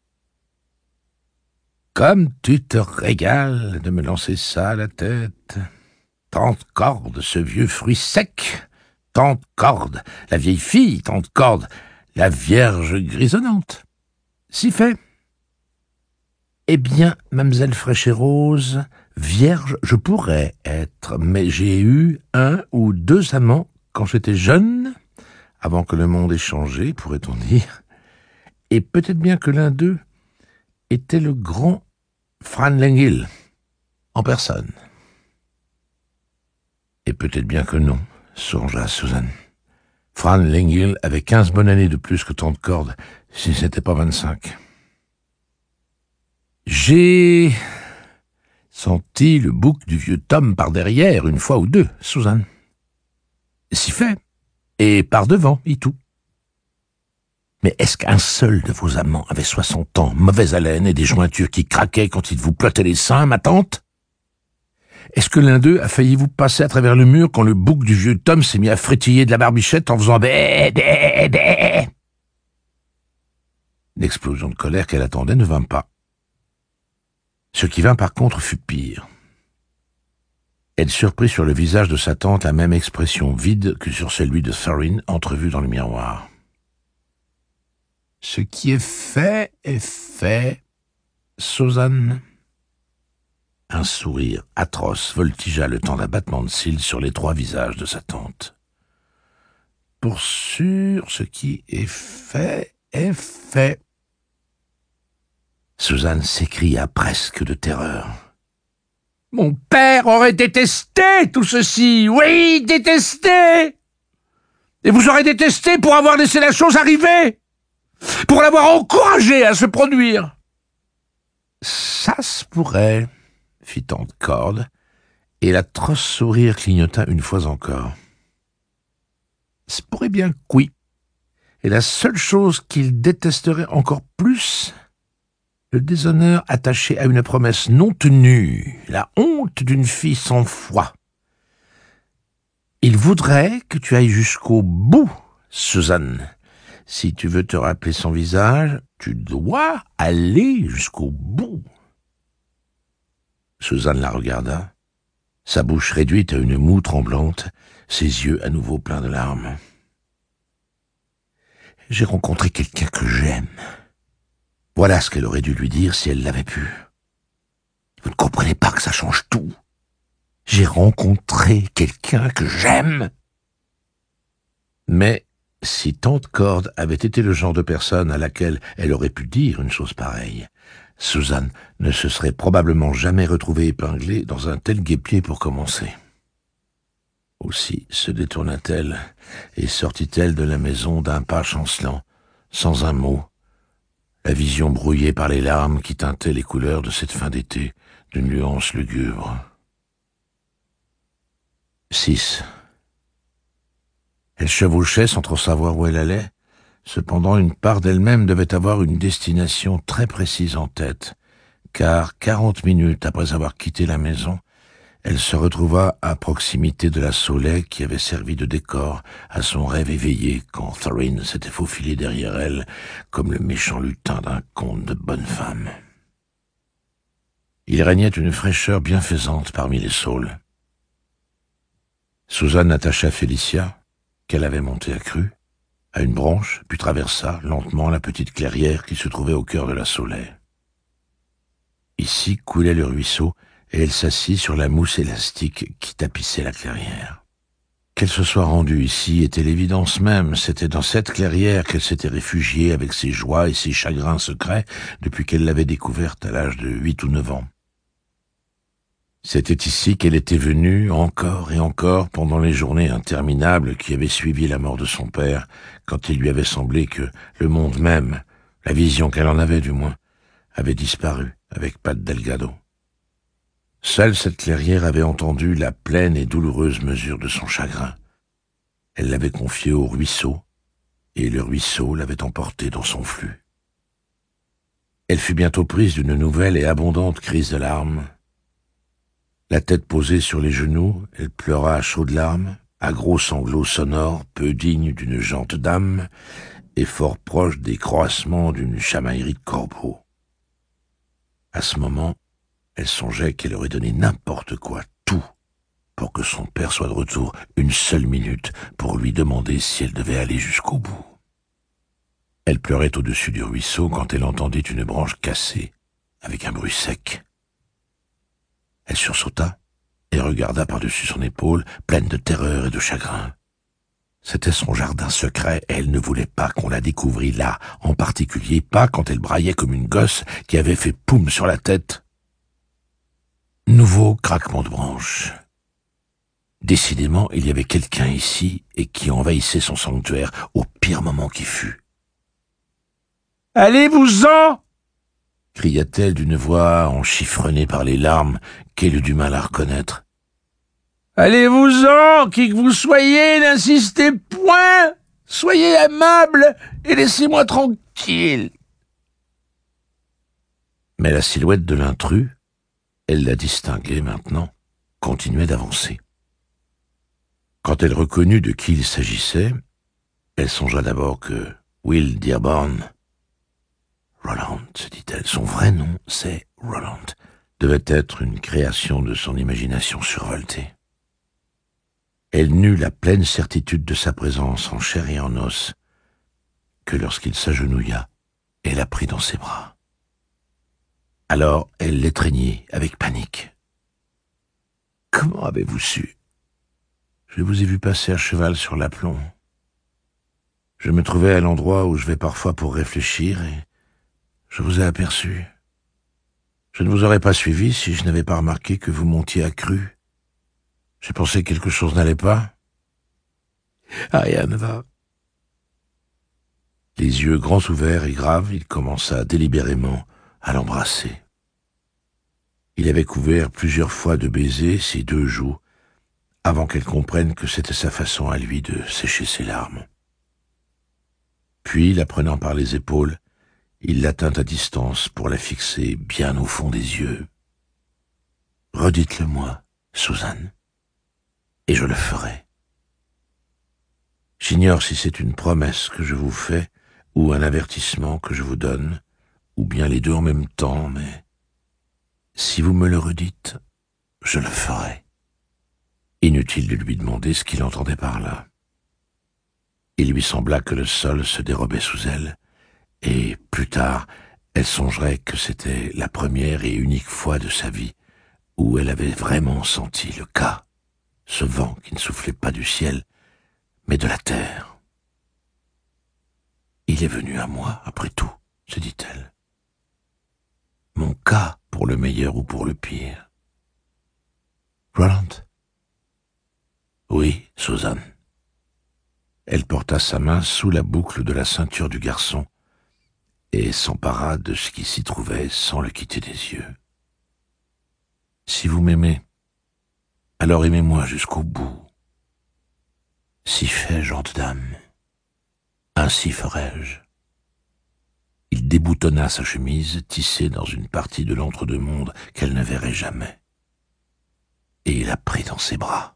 « Comme tu te régales de me lancer ça à la tête. Tante Corde, ce vieux fruit sec. Tante Corde, la vieille fille, Tante Corde, la vierge grisonnante. Si fait. Eh bien, mademoiselle Fraîche et Rose, vierge je pourrais être, mais j'ai eu un ou deux amants quand j'étais jeune, avant que le monde ait changé, pourrait-on dire, et peut-être bien que l'un d'eux était le grand Fran Lengyll, en personne. Et peut-être bien que non, songea Suzanne. Fran Lengyll avait quinze bonnes années de plus que Tante Corde, si ce n'était pas vingt-cinq. J'ai sentit le bouc du vieux Tom par derrière une fois ou deux, Susan. Si fait, et par devant, et tout. Mais est-ce qu'un seul de vos amants avait soixante ans, mauvaise haleine et des jointures qui craquaient quand il vous plotait les seins, ma tante? Est-ce que l'un d'eux a failli vous passer à travers le mur quand le bouc du vieux Tom s'est mis à frétiller de la barbichette en faisant bé, bé, bé? L'explosion de colère qu'elle attendait ne vint pas. Ce qui vint par contre fut pire. Elle surprit sur le visage de sa tante la même expression vide que sur celui de Thorin entrevue dans le miroir. Ce qui est fait est fait, Susan. Un sourire atroce voltigea le temps d'un battement de cils sur les trois visages de sa tante. Pour sûr, ce qui est fait est fait. Susan s'écria presque de terreur. Mon père aurait détesté tout ceci, oui, détesté. Et vous aurez détesté pour avoir laissé la chose arriver, pour l'avoir encouragé à se produire. Ça se pourrait, fit tante Cord, et l'atroce sourire clignota une fois encore. Ça pourrait bien que oui. Et la seule chose qu'il détesterait encore plus, le déshonneur attaché à une promesse non tenue, la honte d'une fille sans foi. Il voudrait que tu ailles jusqu'au bout, Susan. Si tu veux te rappeler son visage, tu dois aller jusqu'au bout. Susan la regarda, sa bouche réduite à une moue tremblante, ses yeux à nouveau pleins de larmes. « J'ai rencontré quelqu'un que j'aime. » Voilà ce qu'elle aurait dû lui dire si elle l'avait pu. Vous ne comprenez pas que ça change tout. J'ai rencontré quelqu'un que j'aime. Mais si tante Cord avait été le genre de personne à laquelle elle aurait pu dire une chose pareille, Susan ne se serait probablement jamais retrouvée épinglée dans un tel guêpier pour commencer. Aussi se détourna-t-elle et sortit-elle de la maison d'un pas chancelant, sans un mot, la vision brouillée par les larmes qui teintaient les couleurs de cette fin d'été d'une nuance lugubre. six. Elle chevauchait sans trop savoir où elle allait. Cependant, une part d'elle-même devait avoir une destination très précise en tête, car quarante minutes après avoir quitté la maison, elle se retrouva à proximité de la Saulaie qui avait servi de décor à son rêve éveillé quand Thorin s'était faufilé derrière elle comme le méchant lutin d'un conte de bonne femme. Il régnait une fraîcheur bienfaisante parmi les saules. Susan attacha Félicia, qu'elle avait montée à crue, à une branche, puis traversa lentement la petite clairière qui se trouvait au cœur de la Saulaie. Ici coulait le ruisseau, et elle s'assit sur la mousse élastique qui tapissait la clairière. Qu'elle se soit rendue ici était l'évidence même. C'était dans cette clairière qu'elle s'était réfugiée avec ses joies et ses chagrins secrets depuis qu'elle l'avait découverte à l'âge de huit ou neuf ans. C'était ici qu'elle était venue encore et encore pendant les journées interminables qui avaient suivi la mort de son père, quand il lui avait semblé que le monde même, la vision qu'elle en avait du moins, avait disparu avec Pat Delgado. Seule cette clairière avait entendu la pleine et douloureuse mesure de son chagrin. Elle l'avait confié au ruisseau, et le ruisseau l'avait emporté dans son flux. Elle fut bientôt prise d'une nouvelle et abondante crise de larmes. La tête posée sur les genoux, elle pleura à chaudes larmes, à gros sanglots sonores, peu dignes d'une gente d'âme, et fort proches des croassements d'une chamaillerie de corbeaux. À ce moment, elle songeait qu'elle aurait donné n'importe quoi, tout, pour que son père soit de retour une seule minute pour lui demander si elle devait aller jusqu'au bout. Elle pleurait au-dessus du ruisseau quand elle entendit une branche cassée, avec un bruit sec. Elle sursauta et regarda par-dessus son épaule, pleine de terreur et de chagrin. C'était son jardin secret et elle ne voulait pas qu'on la découvrît là, en particulier pas quand elle braillait comme une gosse qui avait fait poum sur la tête. Nouveau craquement de branches. Décidément, il y avait quelqu'un ici et qui envahissait son sanctuaire au pire moment qui fut. « Allez-vous-en » cria-t-elle d'une voix enchiffronnée par les larmes qu'elle eut du mal à reconnaître. « Allez-vous-en, qui que vous soyez, n'insistez point. Soyez aimable et laissez-moi tranquille. » Mais la silhouette de l'intrus, elle la distinguait maintenant, continuait d'avancer. Quand elle reconnut de qui il s'agissait, elle songea d'abord que Will Dearborn, Roland, se dit-elle, son vrai nom, c'est Roland, devait être une création de son imagination survoltée. Elle n'eut la pleine certitude de sa présence en chair et en os que lorsqu'il s'agenouilla, elle la prit dans ses bras. Alors elle l'étreignit avec panique. « Comment avez-vous su ? Je vous ai vu passer à cheval sur l'aplomb. Je me trouvais à l'endroit où je vais parfois pour réfléchir et je vous ai aperçu. Je ne vous aurais pas suivi si je n'avais pas remarqué que vous montiez à cru. J'ai pensé que quelque chose n'allait pas. Rien ne va. » Les yeux grands ouverts et graves, il commença délibérément à l'embrasser. Il avait couvert plusieurs fois de baisers ses deux joues, avant qu'elle comprenne que c'était sa façon à lui de sécher ses larmes. Puis, la prenant par les épaules, il la tint à distance pour la fixer bien au fond des yeux. « Redites-le-moi, Suzanne, et je le ferai. J'ignore si c'est une promesse que je vous fais ou un avertissement que je vous donne, ou bien les deux en même temps, mais si vous me le redites, je le ferai. » Inutile de lui demander ce qu'il entendait par là. Il lui sembla que le sol se dérobait sous elle, et plus tard, elle songerait que c'était la première et unique fois de sa vie où elle avait vraiment senti le cas, ce vent qui ne soufflait pas du ciel, mais de la terre. « Il est venu à moi, après tout, » se dit-elle. « Mon cas pour le meilleur ou pour le pire. »« Roland ?»« Oui, Suzanne. » Elle porta sa main sous la boucle de la ceinture du garçon et s'empara de ce qui s'y trouvait sans le quitter des yeux. « Si vous m'aimez, alors aimez-moi jusqu'au bout. Si fait, gente dame, ainsi ferai-je. » Il déboutonna sa chemise tissée dans une partie de l'entre-deux-mondes qu'elle ne verrait jamais, et il la prit dans ses bras.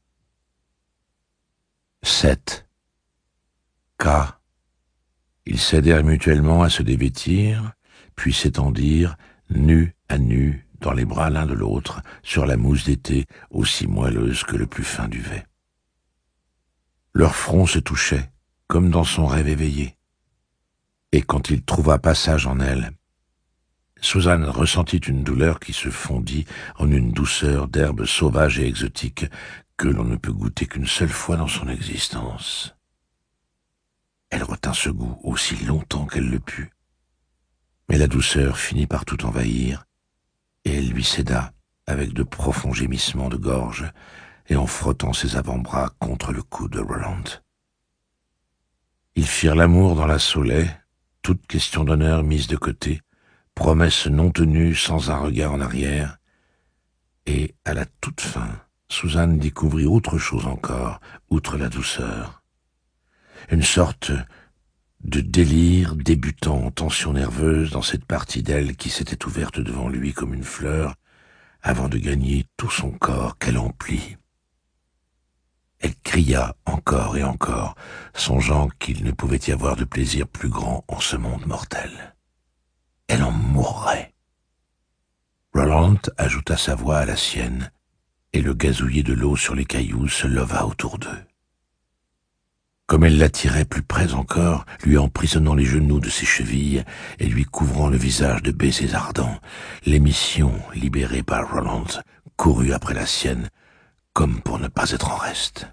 Sept. K. Ils s'aidèrent mutuellement à se dévêtir, puis s'étendirent, nus à nus, dans les bras l'un de l'autre, sur la mousse d'été, aussi moelleuse que le plus fin duvet. Leurs fronts se touchaient, comme dans son rêve éveillé. Et quand il trouva passage en elle, Suzanne ressentit une douleur qui se fondit en une douceur d'herbe sauvage et exotique que l'on ne peut goûter qu'une seule fois dans son existence. Elle retint ce goût aussi longtemps qu'elle le put, mais la douceur finit par tout envahir, et elle lui céda avec de profonds gémissements de gorge et en frottant ses avant-bras contre le cou de Roland. Ils firent l'amour dans la Saulaie, toute question d'honneur mise de côté, promesse non tenue sans un regard en arrière, et à la toute fin, Suzanne découvrit autre chose encore, outre la douceur. Une sorte de délire débutant en tension nerveuse dans cette partie d'elle qui s'était ouverte devant lui comme une fleur, avant de gagner tout son corps qu'elle emplit. Elle cria encore et encore, songeant qu'il ne pouvait y avoir de plaisir plus grand en ce monde mortel. Elle en mourrait. Roland ajouta sa voix à la sienne, et le gazouillis de l'eau sur les cailloux se leva autour d'eux. Comme elle l'attirait plus près encore, lui emprisonnant les genoux de ses chevilles et lui couvrant le visage de baisers ardents, l'émission, libérée par Roland, courut après la sienne, comme pour ne pas être en reste.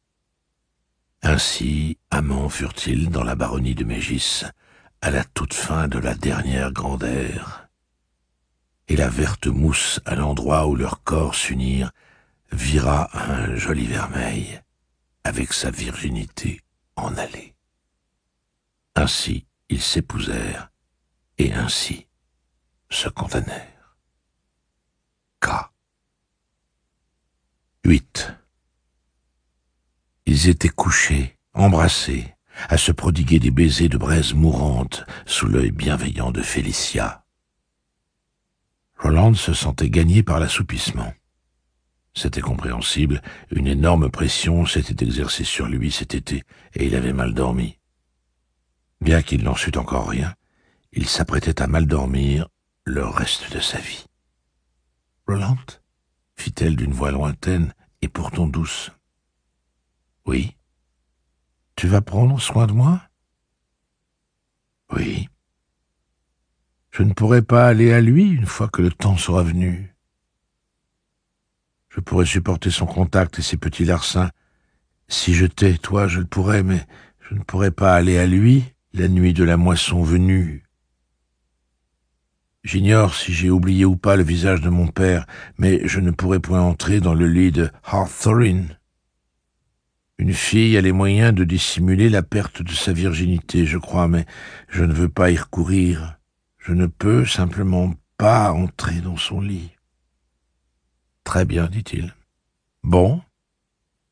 Ainsi, amants furent-ils dans la baronnie de Mégis, à la toute fin de la dernière grande ère. Et la verte mousse, à l'endroit où leurs corps s'unirent, vira un joli vermeil, avec sa virginité en allée. Ainsi, ils s'épousèrent, et ainsi, se condamnèrent. K. huit. Ils étaient couchés, embrassés, à se prodiguer des baisers de braise mourante sous l'œil bienveillant de Félicia. Roland se sentait gagné par l'assoupissement. C'était compréhensible, une énorme pression s'était exercée sur lui cet été, et il avait mal dormi. Bien qu'il n'en sût encore rien, il s'apprêtait à mal dormir le reste de sa vie. « Roland ?» fit-elle d'une voix lointaine et pourtant douce. « Oui. Tu vas prendre soin de moi ?»« Oui. Je ne pourrai pas aller à lui une fois que le temps sera venu. Je pourrais supporter son contact et ses petits larcins. Si je t'ai, toi, je le pourrais, mais je ne pourrais pas aller à lui la nuit de la moisson venue. J'ignore si j'ai oublié ou pas le visage de mon père, mais je ne pourrais point entrer dans le lit de Hawthorne. Une fille a les moyens de dissimuler la perte de sa virginité, je crois, mais je ne veux pas y recourir. Je ne peux simplement pas entrer dans son lit. »« Très bien, dit-il. Bon, d'accord. »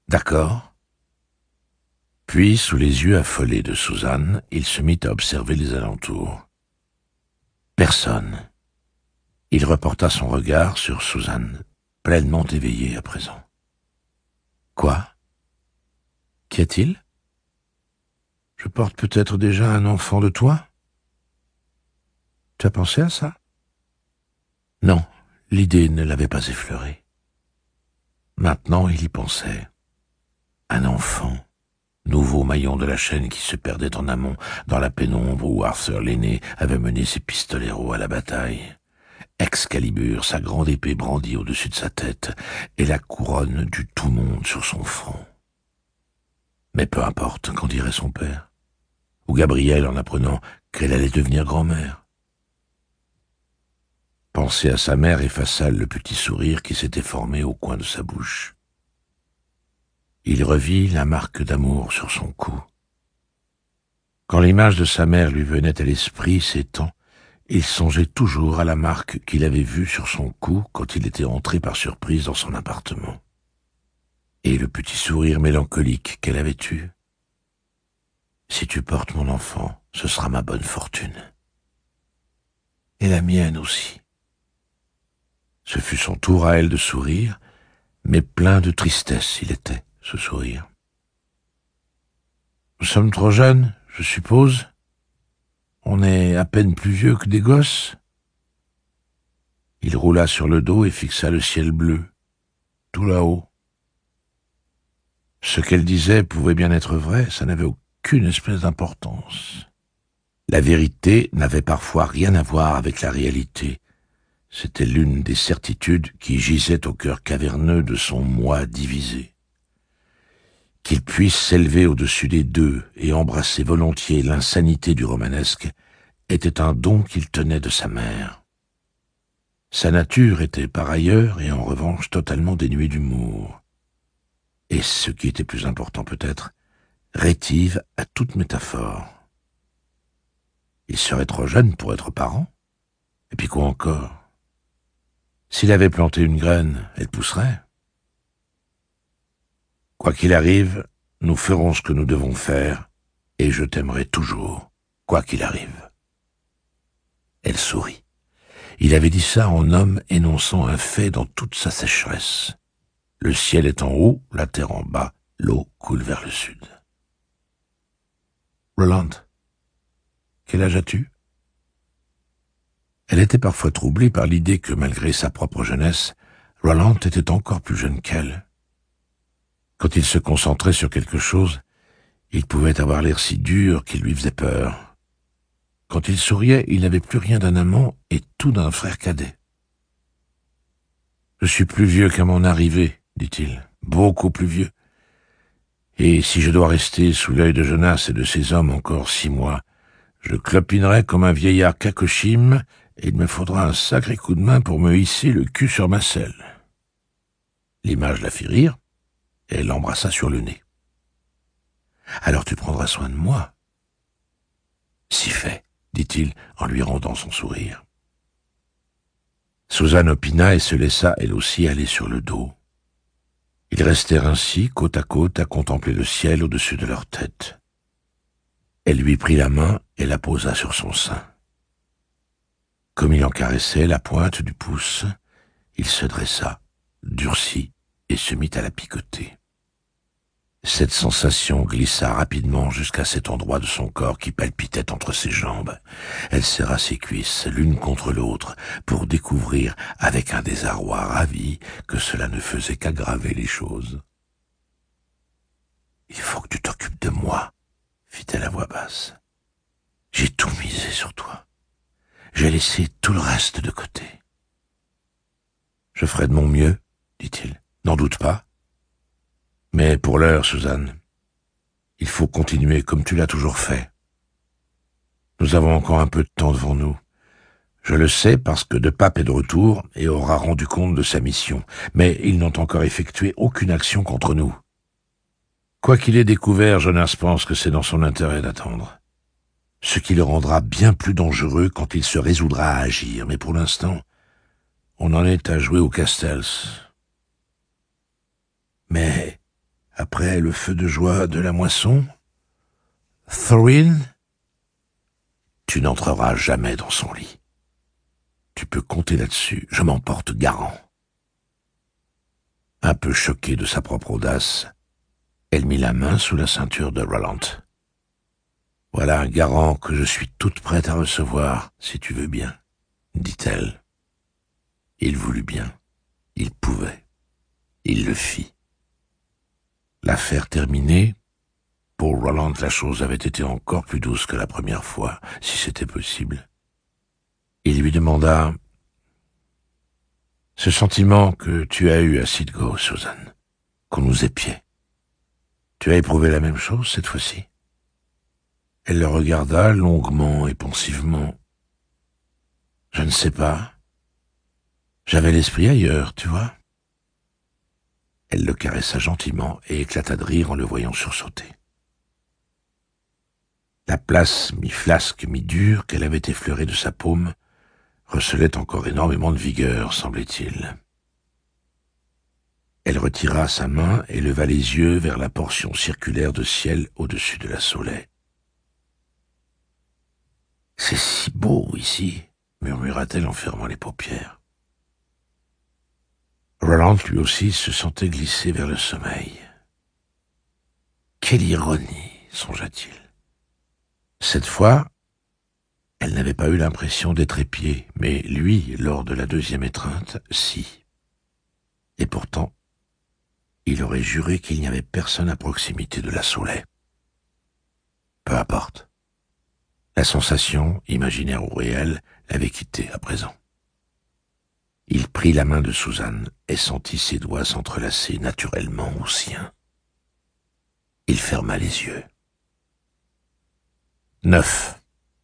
Puis, sous les yeux affolés de Suzanne, il se mit à observer les alentours. Personne. Il reporta son regard sur Suzanne, pleinement éveillée à présent. « Quoi ? Qu'y a-t-il ? Je porte peut-être déjà un enfant de toi ? Tu as pensé à ça ? » Non, l'idée ne l'avait pas effleuré. Maintenant, il y pensait. Un enfant, nouveau maillon de la chaîne qui se perdait en amont, dans la pénombre où Arthur l'aîné avait mené ses pistoleros à la bataille. Excalibur, sa grande épée brandie au-dessus de sa tête, et la couronne du tout-monde sur son front. Mais peu importe, qu'en dirait son père, ou Gabrielle en apprenant qu'elle allait devenir grand-mère. Penser à sa mère effaça le petit sourire qui s'était formé au coin de sa bouche. Il revit la marque d'amour sur son cou. Quand l'image de sa mère lui venait à l'esprit ces temps, il songeait toujours à la marque qu'il avait vue sur son cou quand il était entré par surprise dans son appartement. Et le petit sourire mélancolique qu'elle avait eu. « Si tu portes mon enfant, ce sera ma bonne fortune. Et la mienne aussi. » Ce fut son tour à elle de sourire, mais plein de tristesse il était, ce sourire. « Nous sommes trop jeunes, je suppose. On est à peine plus vieux que des gosses. » Il roula sur le dos et fixa le ciel bleu, tout là-haut. Ce qu'elle disait pouvait bien être vrai, ça n'avait aucune espèce d'importance. La vérité n'avait parfois rien à voir avec la réalité. C'était l'une des certitudes qui gisaient au cœur caverneux de son moi divisé. Qu'il puisse s'élever au-dessus des deux et embrasser volontiers l'insanité du romanesque était un don qu'il tenait de sa mère. Sa nature était par ailleurs et en revanche totalement dénuée d'humour. Et ce qui était plus important peut-être, rétive à toute métaphore. Il serait trop jeune pour être parent. Et puis quoi encore ? S'il avait planté une graine, elle pousserait. Quoi qu'il arrive, nous ferons ce que nous devons faire, et je t'aimerai toujours, quoi qu'il arrive. Elle sourit. Il avait dit ça en homme énonçant un fait dans toute sa sécheresse. Le ciel est en haut, la terre en bas, l'eau coule vers le sud. Roland, quel âge as-tu ? Elle était parfois troublée par l'idée que, malgré sa propre jeunesse, Roland était encore plus jeune qu'elle. Quand il se concentrait sur quelque chose, il pouvait avoir l'air si dur qu'il lui faisait peur. Quand il souriait, il n'avait plus rien d'un amant et tout d'un frère cadet. « Je suis plus vieux qu'à mon arrivée, dit-il, beaucoup plus vieux. Et si je dois rester sous l'œil de Jonas et de ses hommes encore six mois, je clopinerai comme un vieillard cacochime et il me faudra un sacré coup de main pour me hisser le cul sur ma selle. » L'image la fit rire, et elle l'embrassa sur le nez. « Alors tu prendras soin de moi. »« Si fait, dit-il en lui rendant son sourire. Suzanne opina et se laissa elle aussi aller sur le dos. Ils restèrent ainsi, côte à côte, à contempler le ciel au-dessus de leur tête. Elle lui prit la main et la posa sur son sein. Comme il en caressait la pointe du pouce, il se dressa, durcit et se mit à la picoter. Cette sensation glissa rapidement jusqu'à cet endroit de son corps qui palpitait entre ses jambes. Elle serra ses cuisses l'une contre l'autre pour découvrir, avec un désarroi ravi, que cela ne faisait qu'aggraver les choses. « Il faut que tu t'occupes de moi », fit-elle à voix basse. « J'ai tout misé sur toi. J'ai laissé tout le reste de côté. »« Je ferai de mon mieux, » dit-il. « N'en doute pas. Mais pour l'heure, Suzanne, il faut continuer comme tu l'as toujours fait. Nous avons encore un peu de temps devant nous. Je le sais parce que De Pape est de retour et aura rendu compte de sa mission, mais ils n'ont encore effectué aucune action contre nous. Quoi qu'il ait découvert, Jonas pense que c'est dans son intérêt d'attendre. Ce qui le rendra bien plus dangereux quand il se résoudra à agir, mais pour l'instant, on en est à jouer aux Castells. Mais après le feu de joie de la moisson, Thorin, tu n'entreras jamais dans son lit. Tu peux compter là-dessus, je m'en porte garant. Un peu choquée de sa propre audace, elle mit la main sous la ceinture de Roland. Voilà un garant que je suis toute prête à recevoir, si tu veux bien, dit-elle. Il voulut bien, il pouvait, il le fit. L'affaire terminée, pour Roland la chose avait été encore plus douce que la première fois, si c'était possible. Il lui demanda « Ce sentiment que tu as eu à Cydgo, Suzanne, qu'on nous épiait, tu as éprouvé la même chose cette fois-ci ?» Elle le regarda longuement et pensivement. « Je ne sais pas. J'avais l'esprit ailleurs, tu vois. » Elle le caressa gentiment et éclata de rire en le voyant sursauter. La place mi-flasque, mi-dure qu'elle avait effleurée de sa paume recelait encore énormément de vigueur, semblait-il. Elle retira sa main et leva les yeux vers la portion circulaire de ciel au-dessus de la Saulaie. « C'est si beau ici », murmura-t-elle en fermant les paupières. Roland, lui aussi, se sentait glisser vers le sommeil. Quelle ironie, songea-t-il. Cette fois, elle n'avait pas eu l'impression d'être épiée, mais lui, lors de la deuxième étreinte, si. Et pourtant, il aurait juré qu'il n'y avait personne à proximité de la Saulaie. Peu importe. La sensation, imaginaire ou réelle, l'avait quitté à présent. Il prit la main de Suzanne et sentit ses doigts s'entrelacer naturellement aux siens. Il ferma les yeux. Neuf.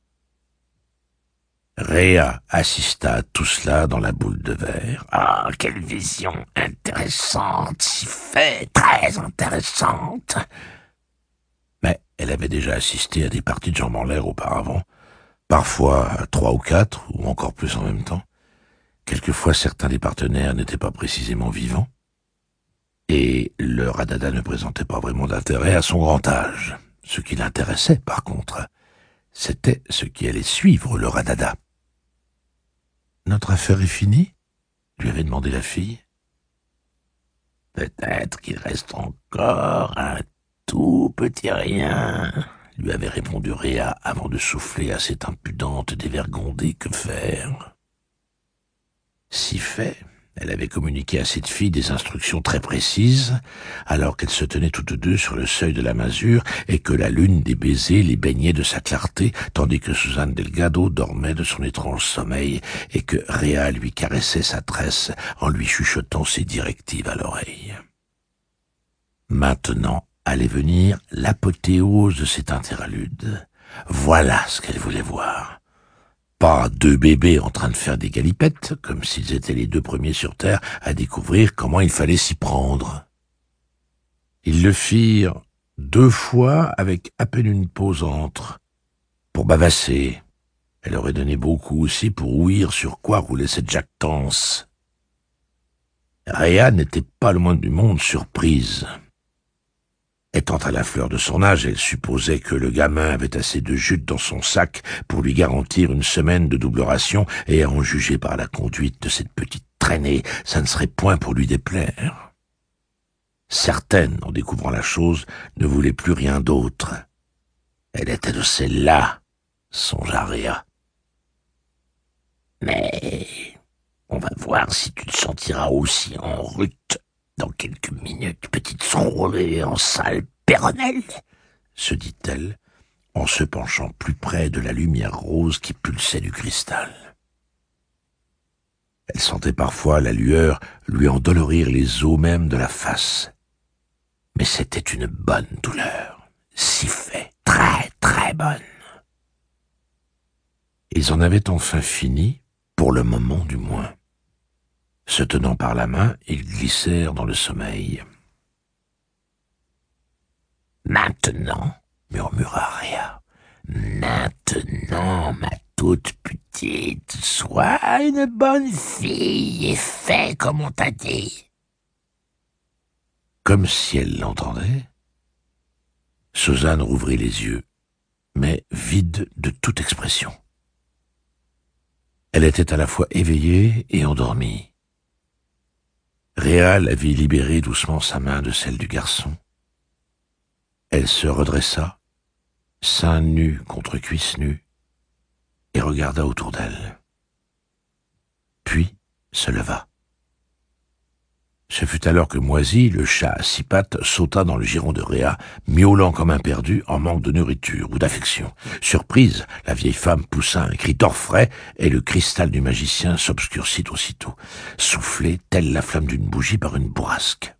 Rhea assista à tout cela dans la boule de verre. Ah, quelle vision intéressante, si fait, très intéressante. Mais elle avait déjà assisté à des parties de jambes en l'air auparavant, parfois à trois ou quatre, ou encore plus en même temps. Quelquefois, certains des partenaires n'étaient pas précisément vivants, et le Radada ne présentait pas vraiment d'intérêt à son grand âge. Ce qui l'intéressait, par contre, c'était ce qui allait suivre le Radada. « Notre affaire est finie ?» lui avait demandé la fille. « Peut-être qu'il reste encore un tout petit rien, » lui avait répondu Rhea avant de souffler à cette impudente dévergondée. Que faire? Si fait, elle avait communiqué à cette fille des instructions très précises, alors qu'elles se tenaient toutes deux sur le seuil de la masure et que la lune des baisers les baignait de sa clarté, tandis que Suzanne Delgado dormait de son étrange sommeil et que Rhea lui caressait sa tresse en lui chuchotant ses directives à l'oreille. Maintenant allait venir l'apothéose de cet interlude. Voilà ce qu'elle voulait voir. Pas deux bébés en train de faire des galipettes, comme s'ils étaient les deux premiers sur Terre à découvrir comment il fallait s'y prendre. Ils le firent deux fois avec à peine une pause entre, pour bavasser, Elle aurait donné beaucoup aussi pour ouïr sur quoi roulait cette jactance. Réa n'était pas le moins du monde surprise. Étant à la fleur de son âge, elle supposait que le gamin avait assez de jute dans son sac pour lui garantir une semaine de double ration, et à en juger par la conduite de cette petite traînée, ça ne serait point pour lui déplaire. Certaines, en découvrant la chose, ne voulaient plus rien d'autre. Elle était de celles-là, songea Réa. Mais on va voir si tu te sentiras aussi en route dans quelques minutes, petite scrollée en sale péronnelle, se dit-elle, en se penchant plus près de la lumière rose qui pulsait du cristal. Elle sentait parfois la lueur lui endolorir les os même de la face. Mais c'était une bonne douleur, si fait, très très bonne. Ils en avaient enfin fini, pour le moment du moins. Se tenant par la main, ils glissèrent dans le sommeil. « Maintenant, murmura Réa, maintenant, ma toute petite, sois une bonne fille et fais comme on t'a dit. » Comme si elle l'entendait, Suzanne rouvrit les yeux, mais vide de toute expression. Elle était à la fois éveillée et endormie. Réa la vit libérer doucement sa main de celle du garçon. Elle se redressa, seins nus contre cuisses nues, et regarda autour d'elle. Puis se leva. Ce fut alors que Moisy, le chat à six pattes, sauta dans le giron de Réa, miaulant comme un perdu en manque de nourriture ou d'affection. Surprise, la vieille femme poussa un cri d'orfraie et le cristal du magicien s'obscurcit aussitôt, soufflé telle la flamme d'une bougie par une bourrasque.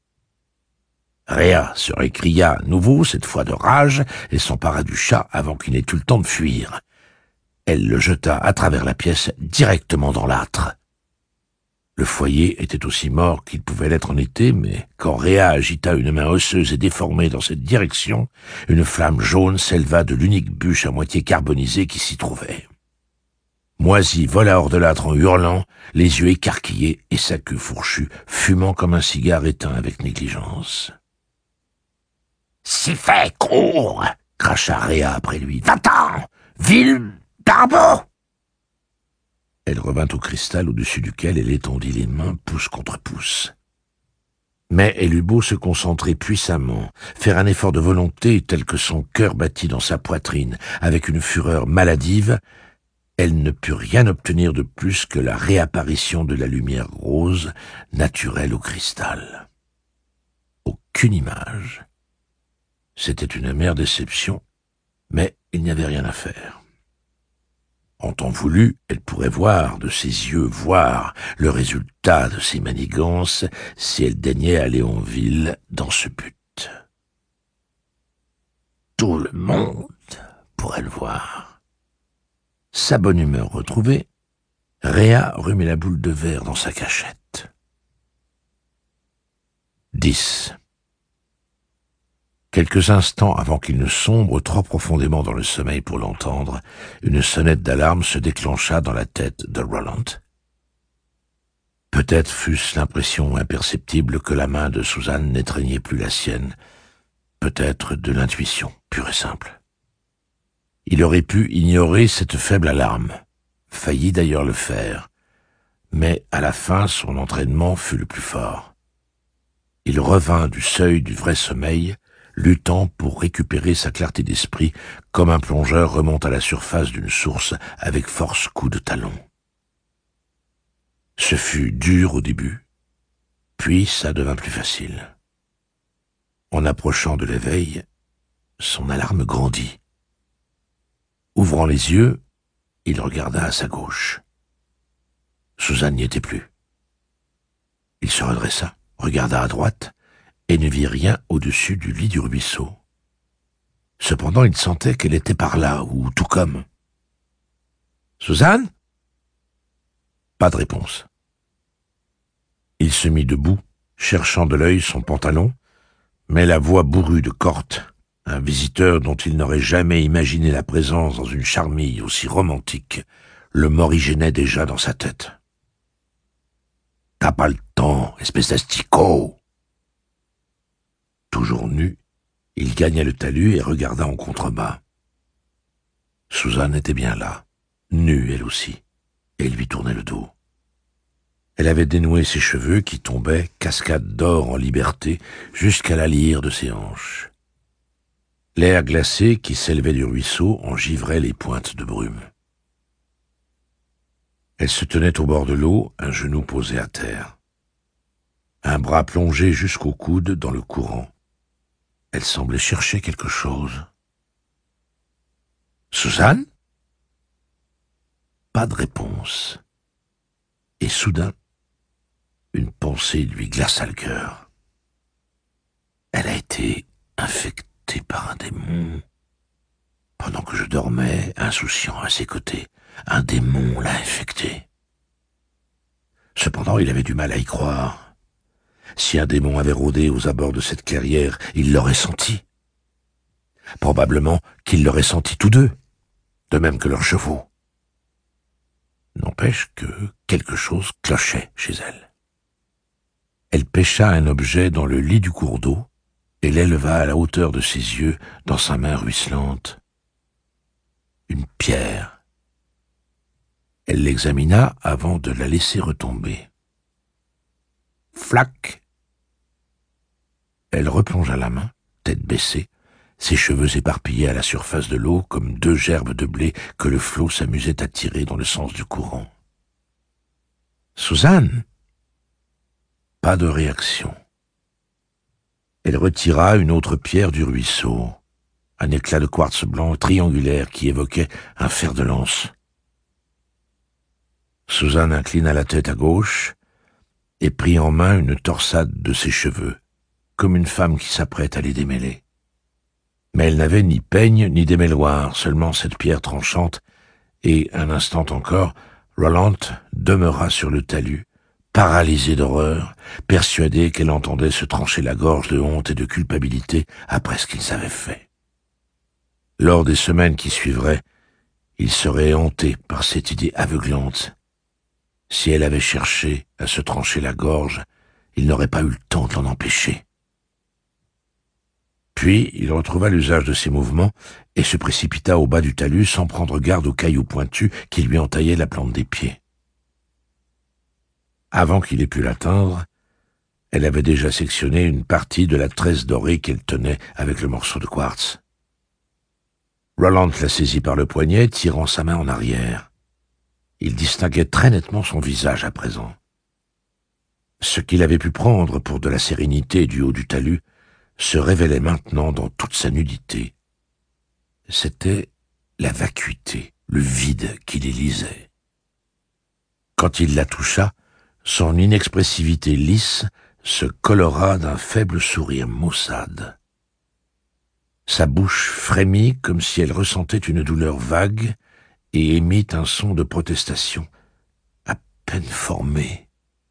Réa se récria à nouveau, cette fois de rage, et s'empara du chat avant qu'il n'ait eu le temps de fuir. Elle le jeta à travers la pièce directement dans l'âtre. Le foyer était aussi mort qu'il pouvait l'être en été, mais quand Réa agita une main osseuse et déformée dans cette direction, une flamme jaune s'éleva de l'unique bûche à moitié carbonisée qui s'y trouvait. Moisy vola hors de l'âtre en hurlant, les yeux écarquillés et sa queue fourchue, fumant comme un cigare éteint avec négligence. « Si fait, cours !» cracha Réa après lui. « Va-t'en, vil barbeau !» Elle revint au cristal au-dessus duquel elle étendit les mains pouce contre pouce. Mais elle eut beau se concentrer puissamment, faire un effort de volonté tel que son cœur battit dans sa poitrine avec une fureur maladive, elle ne put rien obtenir de plus que la réapparition de la lumière rose naturelle au cristal. Aucune image. C'était une amère déception, mais il n'y avait rien à faire. En temps voulu, elle pourrait voir, de ses yeux voir, le résultat de ses manigances si elle daignait aller en ville dans ce but. Tout le monde pourrait le voir. Sa bonne humeur retrouvée, Réa remet la boule de verre dans sa cachette. dix. Quelques instants avant qu'il ne sombre trop profondément dans le sommeil pour l'entendre, une sonnette d'alarme se déclencha dans la tête de Roland. Peut-être fût-ce l'impression imperceptible que la main de Suzanne n'étreignait plus la sienne, peut-être de l'intuition, pure et simple. Il aurait pu ignorer cette faible alarme, faillit d'ailleurs le faire, mais à la fin son entraînement fut le plus fort. Il revint du seuil du vrai sommeil, luttant pour récupérer sa clarté d'esprit comme un plongeur remonte à la surface d'une source avec force coups de talon. Ce fut dur au début, puis ça devint plus facile. En approchant de l'éveil, son alarme grandit. Ouvrant les yeux, il regarda à sa gauche. Suzanne n'y était plus. Il se redressa, regarda à droite, et ne vit rien au-dessus du lit du ruisseau. Cependant, il sentait qu'elle était par là, ou tout comme. « Suzanne ?» Pas de réponse. Il se mit debout, cherchant de l'œil son pantalon, mais la voix bourrue de Corte un visiteur dont il n'aurait jamais imaginé la présence dans une charmille aussi romantique, le morigénait déjà dans sa tête. « T'as pas le temps, espèce d'asticot !» Toujours nu, il gagna le talus et regarda en contrebas. Susan était bien là, nue elle aussi, et il lui tournait le dos. Elle avait dénoué ses cheveux qui tombaient, cascades d'or en liberté, jusqu'à la lyre de ses hanches. L'air glacé qui s'élevait du ruisseau engivrait les pointes de brume. Elle se tenait au bord de l'eau, un genou posé à terre. Un bras plongé jusqu'au coude dans le courant. Elle semblait chercher quelque chose. « Susan ?» Pas de réponse. Et soudain, une pensée lui glaça le cœur. Elle a été infectée par un démon. Pendant que je dormais, insouciant à ses côtés, un démon l'a infectée. Cependant, il avait du mal à y croire. Si un démon avait rôdé aux abords de cette clairière, il l'aurait senti. Probablement qu'il l'aurait senti tous deux, de même que leurs chevaux. N'empêche que quelque chose clochait chez elle. Elle pêcha un objet dans le lit du cours d'eau et l'éleva à la hauteur de ses yeux dans sa main ruisselante. Une pierre. Elle l'examina avant de la laisser retomber. Flac! Elle replongea la main, tête baissée, ses cheveux éparpillés à la surface de l'eau comme deux gerbes de blé que le flot s'amusait à tirer dans le sens du courant. « Suzanne !» Pas de réaction. Elle retira une autre pierre du ruisseau, un éclat de quartz blanc triangulaire qui évoquait un fer de lance. Suzanne inclina la tête à gauche et prit en main une torsade de ses cheveux, comme une femme qui s'apprête à les démêler. Mais elle n'avait ni peigne ni démêloir, seulement cette pierre tranchante, et, un instant encore, Roland demeura sur le talus, paralysé d'horreur, persuadé qu'elle entendait se trancher la gorge de honte et de culpabilité après ce qu'ils avaient fait. Lors des semaines qui suivraient, il serait hanté par cette idée aveuglante. Si elle avait cherché à se trancher la gorge, il n'aurait pas eu le temps de l'en empêcher. Puis, il retrouva l'usage de ses mouvements et se précipita au bas du talus sans prendre garde aux cailloux pointus qui lui entaillaient la plante des pieds. Avant qu'il ait pu l'atteindre, elle avait déjà sectionné une partie de la tresse dorée qu'elle tenait avec le morceau de quartz. Roland la saisit par le poignet, tirant sa main en arrière. Il distinguait très nettement son visage à présent. Ce qu'il avait pu prendre pour de la sérénité du haut du talus se révélait maintenant dans toute sa nudité. C'était la vacuité, le vide qui les lisait. Quand il la toucha, son inexpressivité lisse se colora d'un faible sourire maussade. Sa bouche frémit comme si elle ressentait une douleur vague et émit un son de protestation, à peine formé.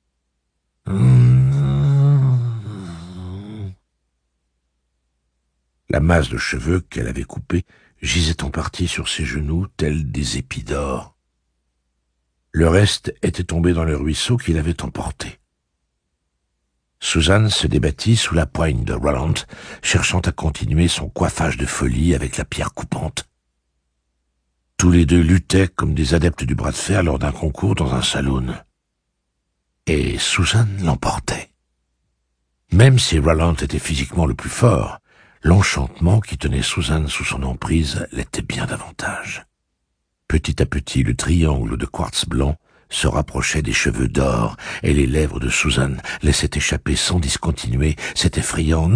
La masse de cheveux qu'elle avait coupée gisait en partie sur ses genoux, tels des épis d'or. Le reste était tombé dans le ruisseau qui l'avait emporté. Suzanne se débattit sous la poigne de Roland, cherchant à continuer son coiffage de folie avec la pierre coupante. Tous les deux luttaient comme des adeptes du bras de fer lors d'un concours dans un saloon. Et Suzanne l'emportait. Même si Roland était physiquement le plus fort, l'enchantement qui tenait Suzanne sous son emprise l'était bien davantage. Petit à petit, le triangle de quartz blanc se rapprochait des cheveux d'or, et les lèvres de Suzanne laissaient échapper sans discontinuer cet effrayant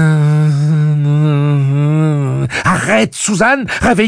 « Arrête, Suzanne! Réveille-toi »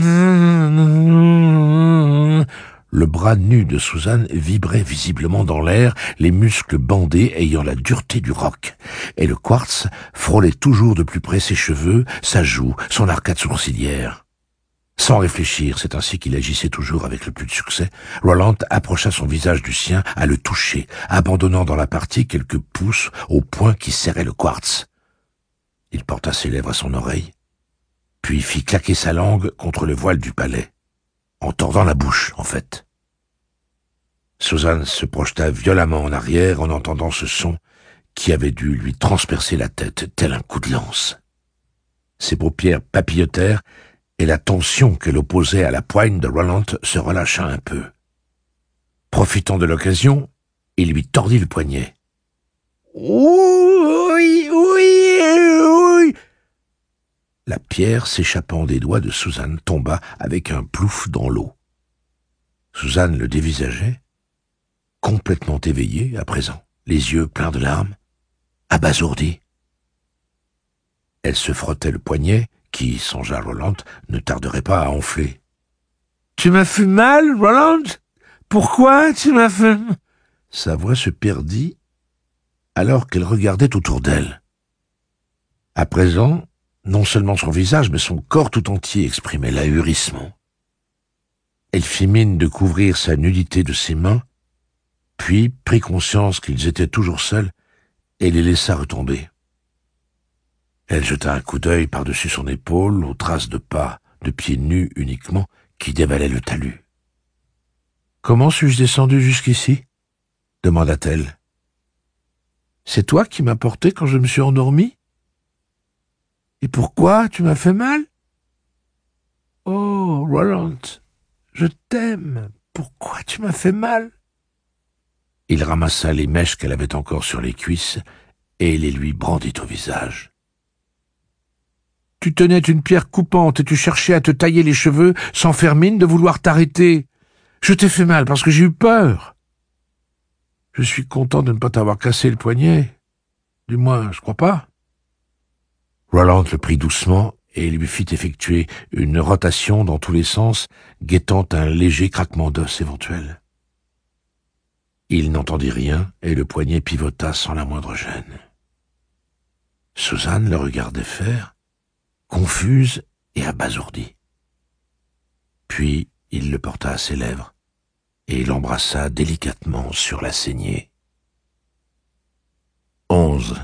Le bras nu de Suzanne vibrait visiblement dans l'air, les muscles bandés ayant la dureté du roc, et le quartz frôlait toujours de plus près ses cheveux, sa joue, son arcade sourcilière. Sans réfléchir, c'est ainsi qu'il agissait toujours avec le plus de succès, Roland approcha son visage du sien à le toucher, abandonnant dans la partie quelques pouces au point qui serrait le quartz. Il porta ses lèvres à son oreille, puis fit claquer sa langue contre le voile du palais, en tordant la bouche, en fait. Susan se projeta violemment en arrière en entendant ce son qui avait dû lui transpercer la tête tel un coup de lance. Ses paupières papillotèrent et la tension qu'elle opposait à la poigne de Roland se relâcha un peu. Profitant de l'occasion, il lui tordit le poignet. « Oui, oui, oui !» La pierre s'échappant des doigts de Susan tomba avec un plouf dans l'eau. Susan le dévisageait, complètement éveillée à présent, les yeux pleins de larmes, abasourdie. Elle se frottait le poignet, qui, songea Roland, ne tarderait pas à enfler. « Tu m'as fait mal, Roland ? Pourquoi tu m'as fait... » Sa voix se perdit alors qu'elle regardait autour d'elle. À présent, non seulement son visage, mais son corps tout entier exprimait l'ahurissement. Elle fit mine de couvrir sa nudité de ses mains, puis prit conscience qu'ils étaient toujours seuls et les laissa retomber. Elle jeta un coup d'œil par-dessus son épaule aux traces de pas, de pieds nus uniquement, qui dévalaient le talus. « Comment suis-je descendu jusqu'ici ?» demanda-t-elle. « C'est toi qui m'as porté quand je me suis endormi ? Et pourquoi tu m'as fait mal ? Oh, Roland, je t'aime. Pourquoi tu m'as fait mal ?» Il ramassa les mèches qu'elle avait encore sur les cuisses et les lui brandit au visage. « Tu tenais une pierre coupante et tu cherchais à te tailler les cheveux sans faire mine de vouloir t'arrêter. Je t'ai fait mal parce que j'ai eu peur. Je suis content de ne pas t'avoir cassé le poignet. Du moins, je crois pas. » Roland le prit doucement et lui fit effectuer une rotation dans tous les sens, guettant un léger craquement d'os éventuel. Il n'entendit rien et le poignet pivota sans la moindre gêne. Susan le regardait faire, confuse et abasourdie. Puis il le porta à ses lèvres et l'embrassa délicatement sur la saignée. onze.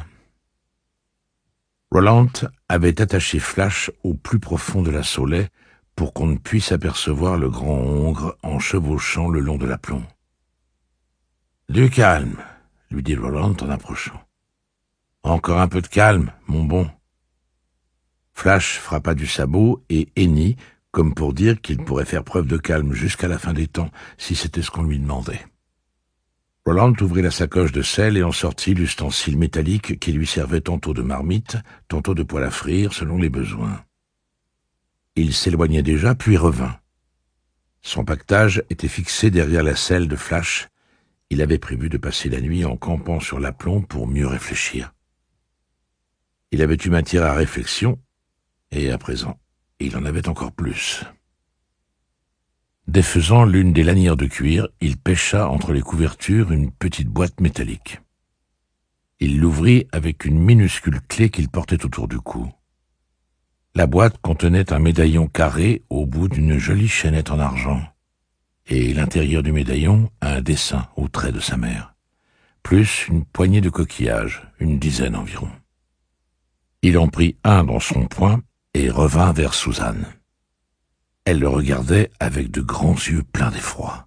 Roland avait attaché Flash au plus profond de la Saulaie pour qu'on ne puisse apercevoir le grand hongre en chevauchant le long de l'aplomb. « Du calme, » lui dit Roland en approchant. « Encore un peu de calme, mon bon. » Flash frappa du sabot et hennit, comme pour dire qu'il pourrait faire preuve de calme jusqu'à la fin des temps, si c'était ce qu'on lui demandait. Roland ouvrit la sacoche de sel et en sortit l'ustensile métallique qui lui servait tantôt de marmite, tantôt de poêle à frire, selon les besoins. Il s'éloignait déjà, puis revint. Son pactage était fixé derrière la selle de Flash. Il avait prévu de passer la nuit en campant sur l'aplomb pour mieux réfléchir. Il avait eu matière à réflexion, et à présent, il en avait encore plus. Défaisant l'une des lanières de cuir, il pêcha entre les couvertures une petite boîte métallique. Il l'ouvrit avec une minuscule clé qu'il portait autour du cou. La boîte contenait un médaillon carré au bout d'une jolie chaînette en argent, et l'intérieur du médaillon un dessin au trait de sa mère, plus une poignée de coquillages, une dizaine environ. Il en prit un dans son poing et revint vers Susan. Elle le regardait avec de grands yeux pleins d'effroi.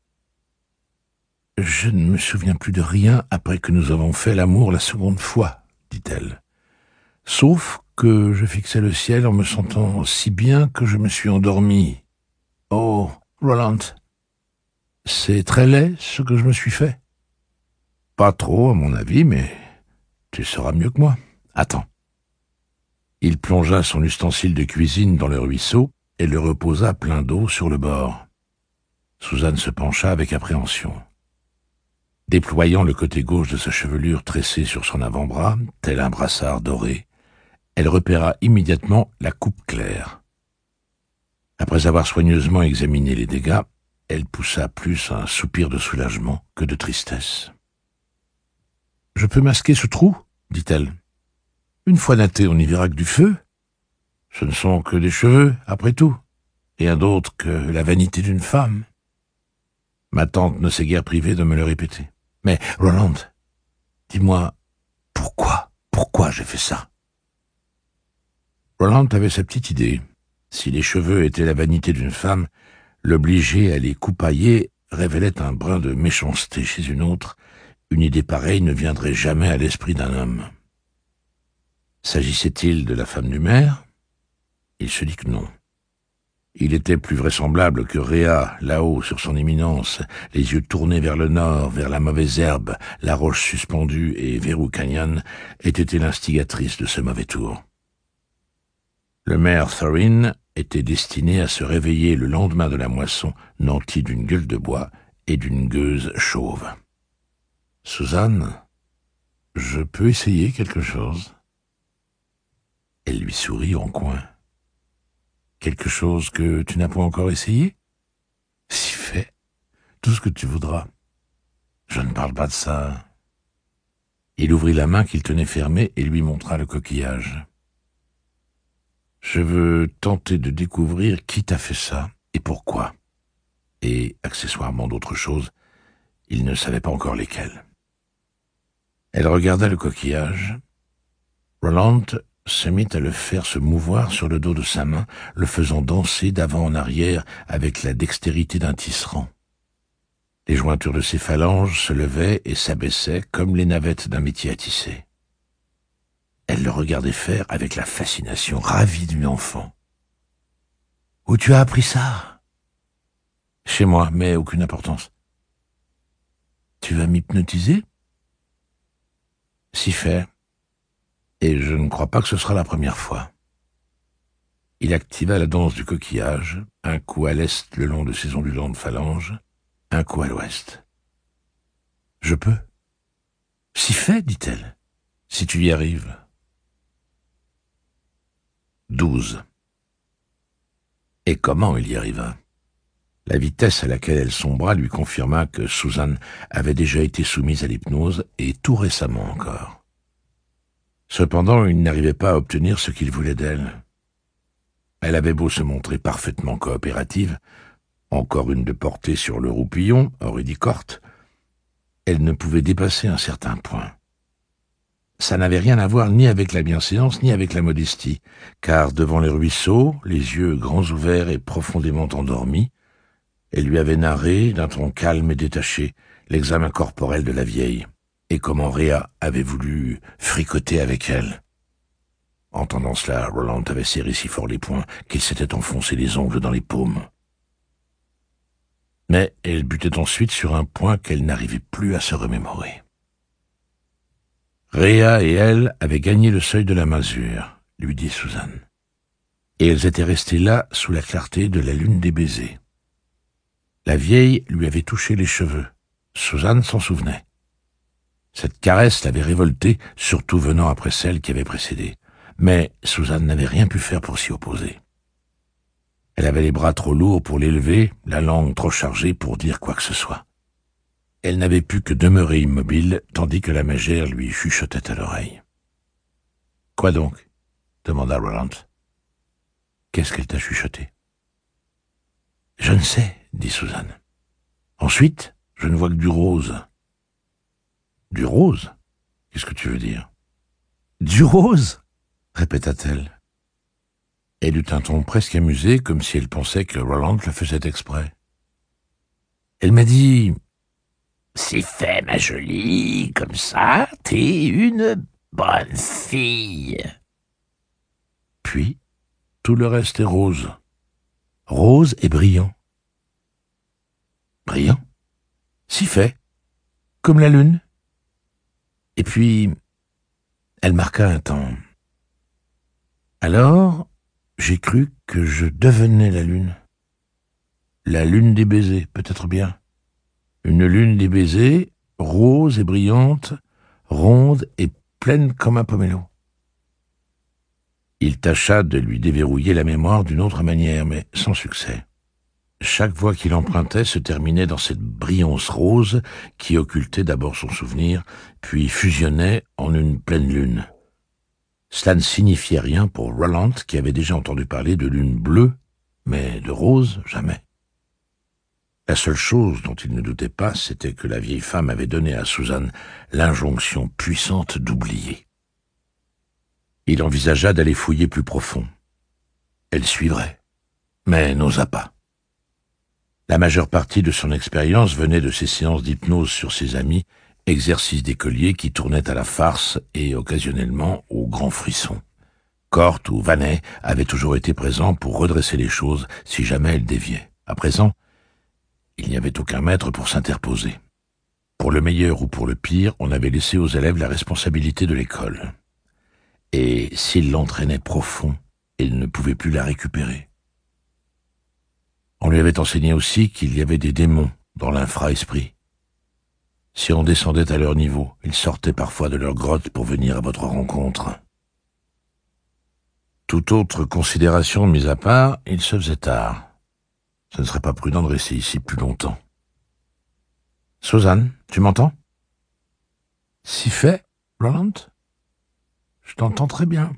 « Je ne me souviens plus de rien après que nous avons fait l'amour la seconde fois, » dit-elle. « Sauf que je fixais le ciel en me sentant si bien que je me suis endormi. Oh, Roland, c'est très laid ce que je me suis fait. Pas trop, à mon avis, mais tu sauras mieux que moi. Attends. » Il plongea son ustensile de cuisine dans le ruisseau et le reposa plein d'eau sur le bord. Susan se pencha avec appréhension. Déployant le côté gauche de sa chevelure tressée sur son avant-bras, tel un brassard doré, elle repéra immédiatement la coupe claire. Après avoir soigneusement examiné les dégâts, elle poussa plus un soupir de soulagement que de tristesse. « Je peux masquer ce trou ?» dit-elle. « Une fois natté, on n'y verra que du feu. Ce ne sont que des cheveux, après tout. Rien d'autre que la vanité d'une femme. Ma tante ne s'est guère privée de me le répéter. Mais, Roland, dis-moi, pourquoi, pourquoi j'ai fait ça ? Roland avait sa petite idée. Si les cheveux étaient la vanité d'une femme, l'obliger à les coupailler révélait un brin de méchanceté chez une autre. Une idée pareille ne viendrait jamais à l'esprit d'un homme. S'agissait-il de la femme du maire? Il se dit que non. Il était plus vraisemblable que Rhea, là-haut, sur son éminence, les yeux tournés vers le nord, vers la mauvaise herbe, la roche suspendue et Verrou Canyon, ait été l'instigatrice de ce mauvais tour. Le maire Thorin était destiné à se réveiller le lendemain de la moisson, nanti d'une gueule de bois et d'une gueuse chauve. « Suzanne, je peux essayer quelque chose ?» Elle lui sourit en coin. « Quelque chose que tu n'as pas encore essayé ?»« Si fait, tout ce que tu voudras. »« Je ne parle pas de ça. » Il ouvrit la main qu'il tenait fermée et lui montra le coquillage. « Je veux tenter de découvrir qui t'a fait ça et pourquoi. » Et, accessoirement d'autres choses, il ne savait pas encore lesquelles. Elle regarda le coquillage. Roland se mit à le faire se mouvoir sur le dos de sa main, le faisant danser d'avant en arrière avec la dextérité d'un tisserand. Les jointures de ses phalanges se levaient et s'abaissaient comme les navettes d'un métier à tisser. Elle le regardait faire avec la fascination ravie d'une enfant. « Où tu as appris ça ?»« Chez moi, mais aucune importance. »« Tu vas m'hypnotiser ?»« Si fait. Et je ne crois pas que ce sera la première fois. » Il activa la danse du coquillage, un coup à l'est le long de ses ondulantes phalanges, un coup à l'ouest. « Je peux. »« Si fait, dit-elle, si tu y arrives. » douze. Et comment il y arriva? La vitesse à laquelle elle sombra lui confirma que Suzanne avait déjà été soumise à l'hypnose, et tout récemment encore. Cependant, il n'arrivait pas à obtenir ce qu'il voulait d'elle. Elle avait beau se montrer parfaitement coopérative, encore une de portée sur le roupillon, Eurydicorte, elle ne pouvait dépasser un certain point. Ça n'avait rien à voir ni avec la bienséance ni avec la modestie, car devant les ruisseaux, les yeux grands ouverts et profondément endormis, elle lui avait narré, d'un ton calme et détaché, l'examen corporel de la vieille, et comment Rhea avait voulu fricoter avec elle. Entendant cela, Roland avait serré si fort les poings qu'il s'était enfoncé les ongles dans les paumes. Mais elle butait ensuite sur un point qu'elle n'arrivait plus à se remémorer. Rhea et elle avaient gagné le seuil de la masure, lui dit Suzanne. Et elles étaient restées là sous la clarté de la lune des baisers. La vieille lui avait touché les cheveux. Suzanne s'en souvenait. Cette caresse l'avait révoltée, surtout venant après celle qui avait précédé. Mais Suzanne n'avait rien pu faire pour s'y opposer. Elle avait les bras trop lourds pour l'élever, la langue trop chargée pour dire quoi que ce soit. Elle n'avait pu que demeurer immobile, tandis que la mégère lui chuchotait à l'oreille. « Quoi donc ?» demanda Roland. « Qu'est-ce qu'elle t'a chuchoté ?»« Je ne sais, » dit Suzanne. « Ensuite, je ne vois que du rose. »« Du rose ? Qu'est-ce que tu veux dire ?»« Du rose ?» répéta-t-elle. Elle eut un ton presque amusé, comme si elle pensait que Roland le faisait exprès. Elle m'a dit... Si fait, ma jolie, comme ça, t'es une bonne fille. Puis, tout le reste est rose. Rose et brillant. Brillant? Si fait, comme la lune. Et puis, elle marqua un temps. Alors, j'ai cru que je devenais la lune. La lune des baisers, peut-être bien. Une lune des baisers, rose et brillante, ronde et pleine comme un pomelo. Il tâcha de lui déverrouiller la mémoire d'une autre manière, mais sans succès. Chaque voix qu'il empruntait se terminait dans cette brillance rose qui occultait d'abord son souvenir, puis fusionnait en une pleine lune. Cela ne signifiait rien pour Roland, qui avait déjà entendu parler de lune bleue, mais de rose, jamais. La seule chose dont il ne doutait pas, c'était que la vieille femme avait donné à Suzanne l'injonction puissante d'oublier. Il envisagea d'aller fouiller plus profond. Elle suivrait, mais n'osa pas. La majeure partie de son expérience venait de ses séances d'hypnose sur ses amis, exercices d'écolier qui tournaient à la farce et occasionnellement au grand frisson. Cort ou Vanet avaient toujours été présents pour redresser les choses si jamais elles déviaient. À présent, il n'y avait aucun maître pour s'interposer. Pour le meilleur ou pour le pire, on avait laissé aux élèves la responsabilité de l'école. Et s'ils l'entraînaient profond, ils ne pouvaient plus la récupérer. On lui avait enseigné aussi qu'il y avait des démons dans l'infra-esprit. Si on descendait à leur niveau, ils sortaient parfois de leur grotte pour venir à votre rencontre. Toute autre considération mise à part, il se faisait tard. Ce ne serait pas prudent de rester ici plus longtemps. Suzanne, tu m'entends? Si fait, Roland? Je t'entends très bien.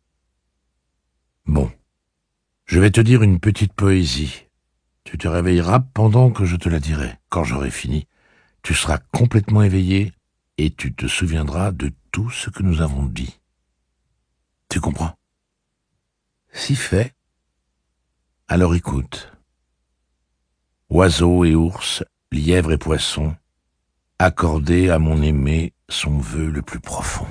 Bon, je vais te dire une petite poésie. Tu te réveilleras pendant que je te la dirai. Quand j'aurai fini, tu seras complètement éveillé et tu te souviendras de tout ce que nous avons dit. Tu comprends? Si fait. Alors écoute. Oiseaux et ours, lièvres et poissons, accordaient à mon aimé son vœu le plus profond.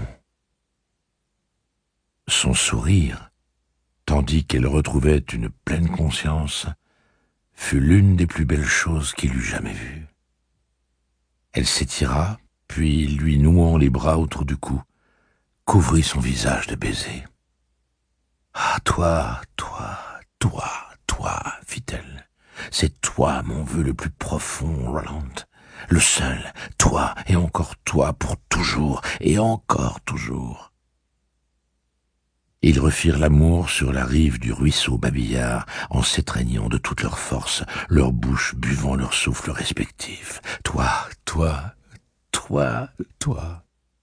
Son sourire, tandis qu'elle retrouvait une pleine conscience, fut l'une des plus belles choses qu'il eût jamais vues. Elle s'étira, puis, lui nouant les bras autour du cou, couvrit son visage de baisers. « Ah, toi, toi, toi, toi, fit-elle. C'est toi, mon vœu le plus profond, Roland. Le seul, toi, et encore toi, pour toujours, et encore toujours. » Ils refirent l'amour sur la rive du ruisseau Babillard, en s'étreignant de toute leur force, leurs bouches buvant leur souffle respectif. Toi, toi, toi, toi.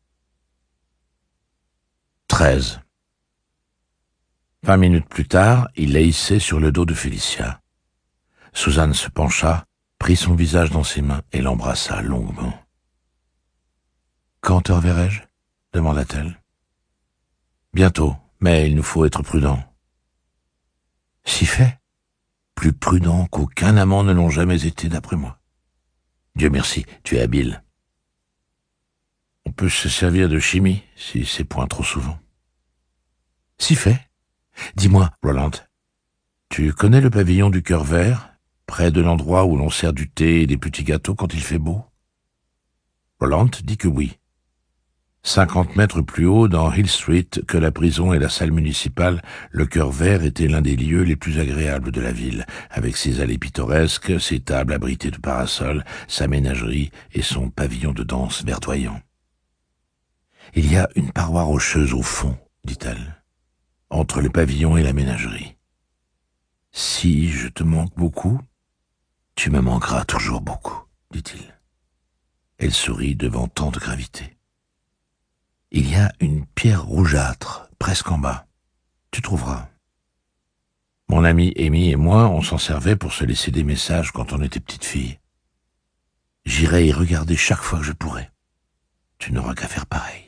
Treize. Vingt minutes plus tard, il la hissait sur le dos de Félicia. Suzanne se pencha, prit son visage dans ses mains et l'embrassa longuement. « Quand te reverrai-je » demanda-t-elle. « Bientôt, mais il nous faut être prudents. »« Si fait. Plus prudents qu'aucun amant ne l'ont jamais été d'après moi. Dieu merci, tu es habile. On peut se servir de chimie, si c'est point trop souvent. »« Si fait. Dis-moi, Roland, tu connais le pavillon du Cœur Vert, près de l'endroit où l'on sert du thé et des petits gâteaux quand il fait beau? » Roland dit que oui. Cinquante mètres plus haut, dans Hill Street, que la prison et la salle municipale, le Cœur Vert était l'un des lieux les plus agréables de la ville, avec ses allées pittoresques, ses tables abritées de parasols, sa ménagerie et son pavillon de danse verdoyant. « Il y a une paroi rocheuse au fond, dit-elle, entre le pavillon et la ménagerie. Si je te manque beaucoup, tu me manqueras toujours beaucoup, dit-il. Elle sourit devant tant de gravité. Il y a une pierre rougeâtre, presque en bas. Tu trouveras. Mon ami Amy et moi, on s'en servait pour se laisser des messages quand on était petite fille. J'irai y regarder chaque fois que je pourrai. Tu n'auras qu'à faire pareil.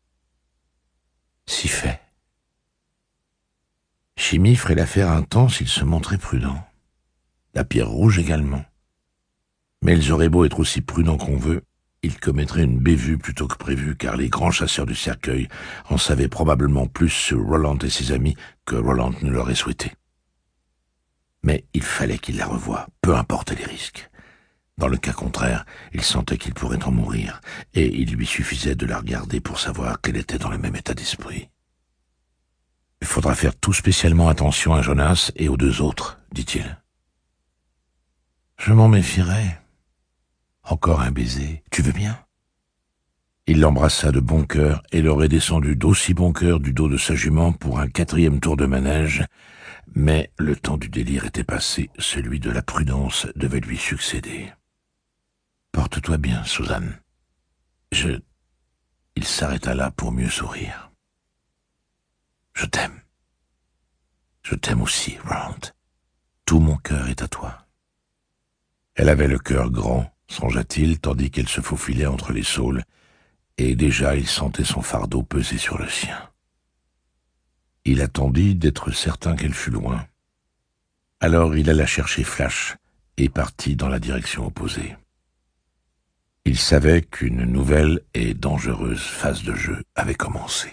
Si fait. Chimie ferait l'affaire un temps s'il se montrait prudent. La pierre rouge également. Mais ils auraient beau être aussi prudents qu'on veut, ils commettraient une bévue plutôt que prévu, car les grands chasseurs du cercueil en savaient probablement plus sur Roland et ses amis que Roland ne l'aurait souhaité. Mais il fallait qu'il la revoie, peu importe les risques. Dans le cas contraire, il sentait qu'il pourrait en mourir, et il lui suffisait de la regarder pour savoir qu'elle était dans le même état d'esprit. « Il faudra faire tout spécialement attention à Jonas et aux deux autres, dit-il. »« Je m'en méfierai. Encore un baiser, tu veux bien ?» Il l'embrassa de bon cœur et l'aurait descendu d'aussi bon cœur du dos de sa jument pour un quatrième tour de manège, mais le temps du délire était passé, celui de la prudence devait lui succéder. « Porte-toi bien, Suzanne. Je... » Il s'arrêta là pour mieux sourire. « Je t'aime. Je t'aime aussi, Roland. Tout mon cœur est à toi. » Elle avait le cœur grand, songea-t-il, tandis qu'elle se faufilait entre les saules, et déjà il sentait son fardeau peser sur le sien. Il attendit d'être certain qu'elle fût loin. Alors il alla chercher Flash et partit dans la direction opposée. Il savait qu'une nouvelle et dangereuse phase de jeu avait commencé.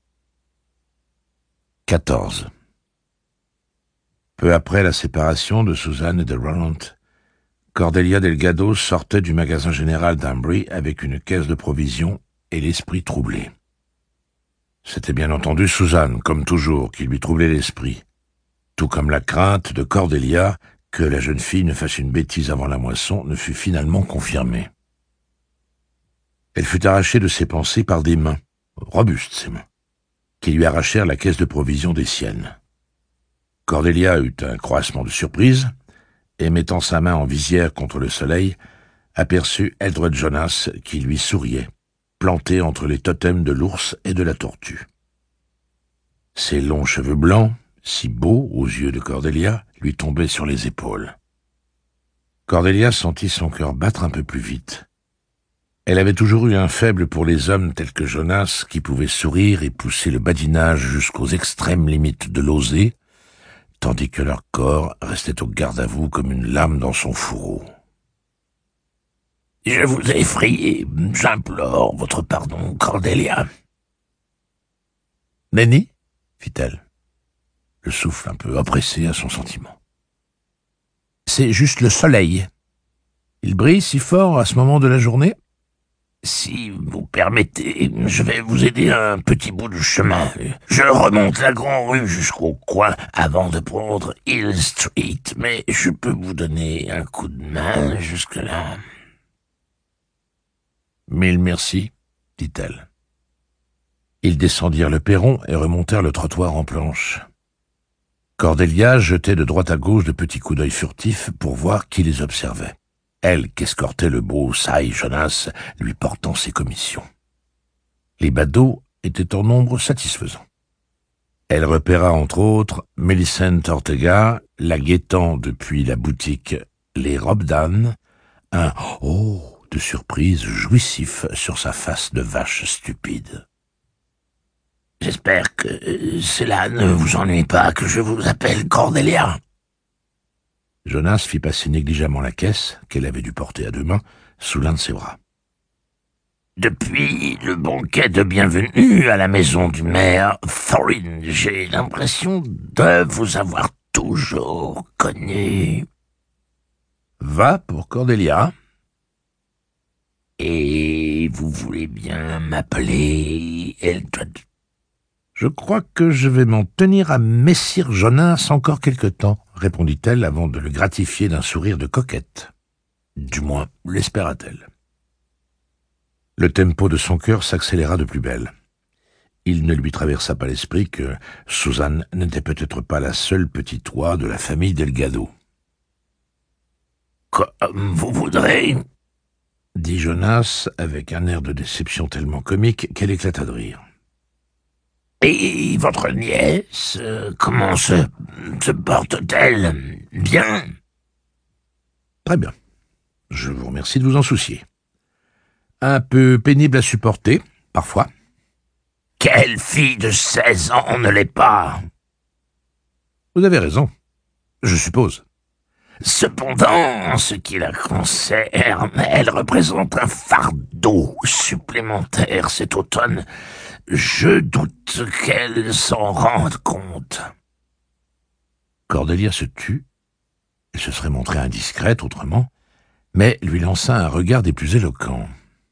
quatorze. Peu après la séparation de Suzanne et de Roland, Cordelia Delgado sortait du magasin général d'Ambry avec une caisse de provisions et l'esprit troublé. C'était bien entendu Suzanne, comme toujours, qui lui troublait l'esprit, tout comme la crainte de Cordelia que la jeune fille ne fasse une bêtise avant la moisson ne fut finalement confirmée. Elle fut arrachée de ses pensées par des mains, robustes ces mains, qui lui arrachèrent la caisse de provisions des siennes. Cordelia eut un croassement de surprise, et mettant sa main en visière contre le soleil, aperçut Eldred Jonas qui lui souriait, planté entre les totems de l'ours et de la tortue. Ses longs cheveux blancs, si beaux aux yeux de Cordelia, lui tombaient sur les épaules. Cordelia sentit son cœur battre un peu plus vite. Elle avait toujours eu un faible pour les hommes tels que Jonas, qui pouvaient sourire et pousser le badinage jusqu'aux extrêmes limites de l'oser, tandis que leur corps restait au garde-à-vous comme une lame dans son fourreau. « Je vous ai effrayé, j'implore votre pardon, Cordelia. »« Nenni » fit-elle, le souffle un peu oppressé à son sentiment. « C'est juste le soleil. Il brille si fort à ce moment de la journée ? » « Si vous permettez, je vais vous aider un petit bout de chemin. Je remonte la grande rue jusqu'au coin avant de prendre Hill Street, mais je peux vous donner un coup de main jusque-là. »« Mille merci, » dit-elle. Ils descendirent le perron et remontèrent le trottoir en planche. Cordelia jetait de droite à gauche de petits coups d'œil furtifs pour voir qui les observait. Elle qu'escortait le beau Cy Jonas, lui portant ses commissions. Les badauds étaient en nombre satisfaisant. Elle repéra entre autres Millicent Ortega, la guettant depuis la boutique Les Robes d'Anne, un « oh » de surprise jouissif sur sa face de vache stupide. « J'espère que cela ne vous ennuie pas que je vous appelle Cordelia. » Jonas fit passer négligemment la caisse, qu'elle avait dû porter à deux mains, sous l'un de ses bras. « Depuis le banquet de bienvenue à la maison du maire Thorin, j'ai l'impression de vous avoir toujours connu. »« Va pour Cordelia. »« Et vous voulez bien m'appeler Eldred ?»« Je crois que je vais m'en tenir à messire Jonas encore quelque temps, » répondit-elle avant de le gratifier d'un sourire de coquette. Du moins, l'espéra-t-elle. Le tempo de son cœur s'accéléra de plus belle. Il ne lui traversa pas l'esprit que Suzanne n'était peut-être pas la seule petite oie de la famille Delgado. « Comme vous voudrez, » dit Jonas avec un air de déception tellement comique qu'elle éclata de rire. « Et votre nièce, comment se, se porte-t-elle? Bien ?»« Très bien. Je vous remercie de vous en soucier. Un peu pénible à supporter, parfois. »« Quelle fille de seize ans ne l'est pas? » ?»« Vous avez raison, je suppose. » Cependant, en ce qui la concerne, elle représente un fardeau supplémentaire cet automne. Je doute qu'elle s'en rende compte. Cordelia se tut. Elle se serait montrée indiscrète autrement, mais lui lança un regard des plus éloquents.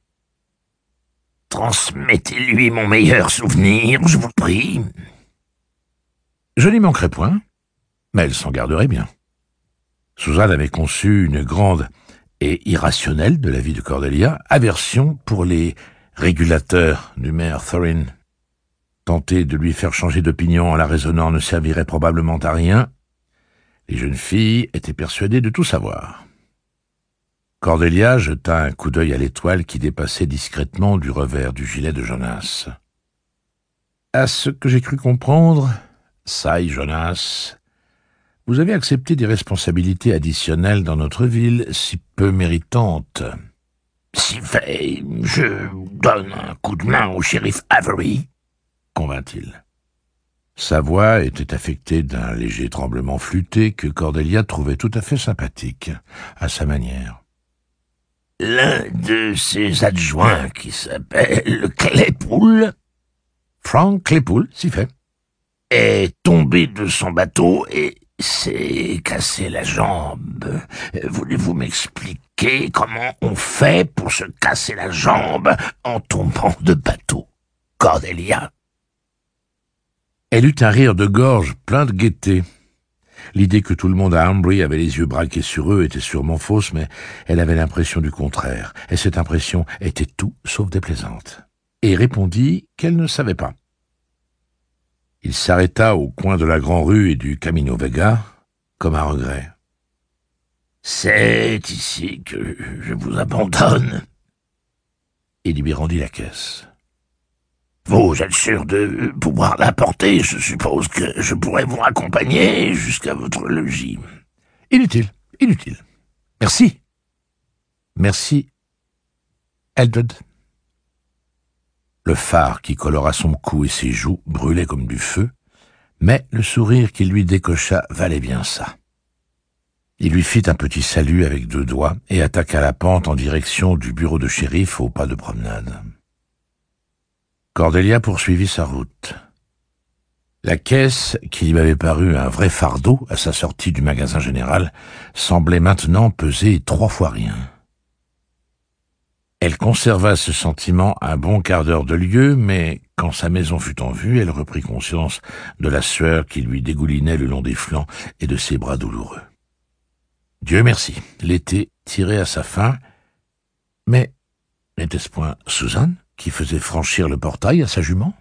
« Transmettez-lui mon meilleur souvenir, je vous prie. »« Je n'y manquerai point, mais elle s'en garderait bien. » Suzanne avait conçu une grande et irrationnelle de la vie de Cordelia aversion pour les régulateurs du maire Thorin. Tenter de lui faire changer d'opinion en la raisonnant ne servirait probablement à rien. Les jeunes filles étaient persuadées de tout savoir. Cordelia jeta un coup d'œil à l'étoile qui dépassait discrètement du revers du gilet de Jonas. « À ce que j'ai cru comprendre, Cy Jonas, vous avez accepté des responsabilités additionnelles dans notre ville si peu méritantes. »« Si fait, je donne un coup de main au shérif Avery, » convint-il. Sa voix était affectée d'un léger tremblement flûté que Cordelia trouvait tout à fait sympathique, à sa manière. L'un de ses adjoints, qui s'appelle Claypool, Frank Claypool, si fait, est tombé de son bateau et s'est cassé la jambe. Voulez-vous m'expliquer comment on fait pour se casser la jambe en tombant de bateau, Cordelia? Elle eut un rire de gorge plein de gaieté. L'idée que tout le monde à Ambry avait les yeux braqués sur eux était sûrement fausse, mais elle avait l'impression du contraire, et cette impression était tout sauf déplaisante, et répondit qu'elle ne savait pas. Il s'arrêta au coin de la Grand-Rue et du Camino Vega, comme à regret. « C'est ici que je vous abandonne. » Il lui rendit la caisse. « Vous êtes sûr de pouvoir la porter? Je suppose que je pourrais vous accompagner jusqu'à votre logis. »« Inutile, inutile. Merci. Merci, Eldred. » Le fard qui colora son cou et ses joues brûlait comme du feu, mais le sourire qu'il lui décocha valait bien ça. Il lui fit un petit salut avec deux doigts et attaqua la pente en direction du bureau de shérif au pas de promenade. Cordelia poursuivit sa route. La caisse, qui lui avait paru un vrai fardeau à sa sortie du magasin général, semblait maintenant peser trois fois rien. Elle conserva ce sentiment un bon quart d'heure de lieu, mais quand sa maison fut en vue, elle reprit conscience de la sueur qui lui dégoulinait le long des flancs et de ses bras douloureux. Dieu merci, l'été tirait à sa fin, mais n'était-ce point Suzanne qui faisait franchir le portail à sa jument?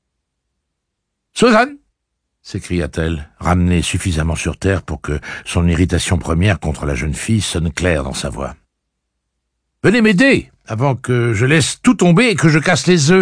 « Suzanne !» s'écria-t-elle, ramenée suffisamment sur terre pour que son irritation première contre la jeune fille sonne claire dans sa voix. « Venez m'aider, avant que je laisse tout tomber et que je casse les œufs !»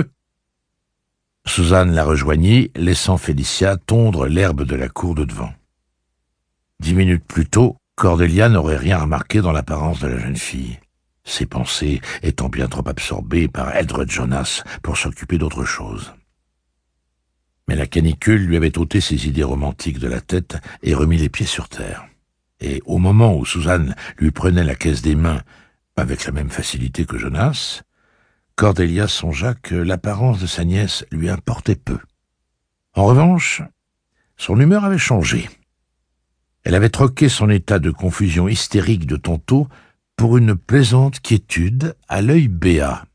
Suzanne la rejoignit, laissant Félicia tondre l'herbe de la cour de devant. Dix minutes plus tôt, Cordelia n'aurait rien remarqué dans l'apparence de la jeune fille, ses pensées étant bien trop absorbées par Eldred Jonas pour s'occuper d'autre chose. Mais la canicule lui avait ôté ses idées romantiques de la tête et remis les pieds sur terre. Et au moment où Suzanne lui prenait la caisse des mains, avec la même facilité que Jonas, Cordelia songea que l'apparence de sa nièce lui importait peu. En revanche, son humeur avait changé. Elle avait troqué son état de confusion hystérique de tantôt pour une plaisante quiétude à l'œil béat.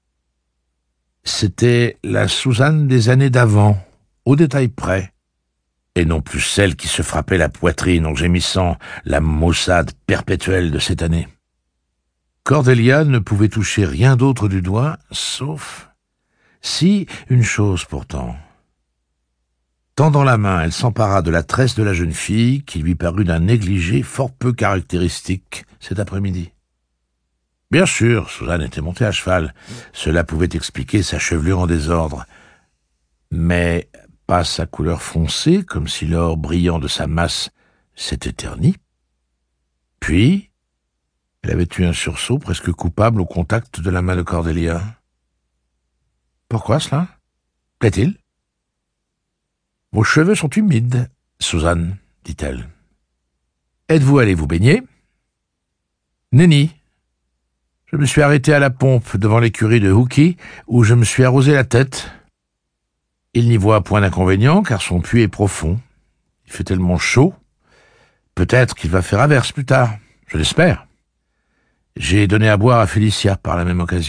C'était la Suzanne des années d'avant, au détail près, et non plus celle qui se frappait la poitrine en gémissant la maussade perpétuelle de cette année. Cordelia ne pouvait toucher rien d'autre du doigt, sauf... Si, une chose pourtant. Tendant la main, elle s'empara de la tresse de la jeune fille, qui lui parut d'un négligé fort peu caractéristique cet après-midi. Bien sûr, Suzanne était montée à cheval. Cela pouvait expliquer sa chevelure en désordre. Mais pas sa couleur foncée, comme si l'or brillant de sa masse s'était terni. Puis, elle avait eu un sursaut presque coupable au contact de la main de Cordelia. « Pourquoi cela? Plaît-il ?»« Vos cheveux sont humides, Suzanne, dit-elle. Êtes-vous allé vous baigner? »« Nenni. Je me suis arrêté à la pompe devant l'écurie de Hookie, où je me suis arrosé la tête. Il n'y voit point d'inconvénient, car son puits est profond. Il fait tellement chaud. Peut-être qu'il va faire averse plus tard, je l'espère. J'ai donné à boire à Félicia par la même occasion. »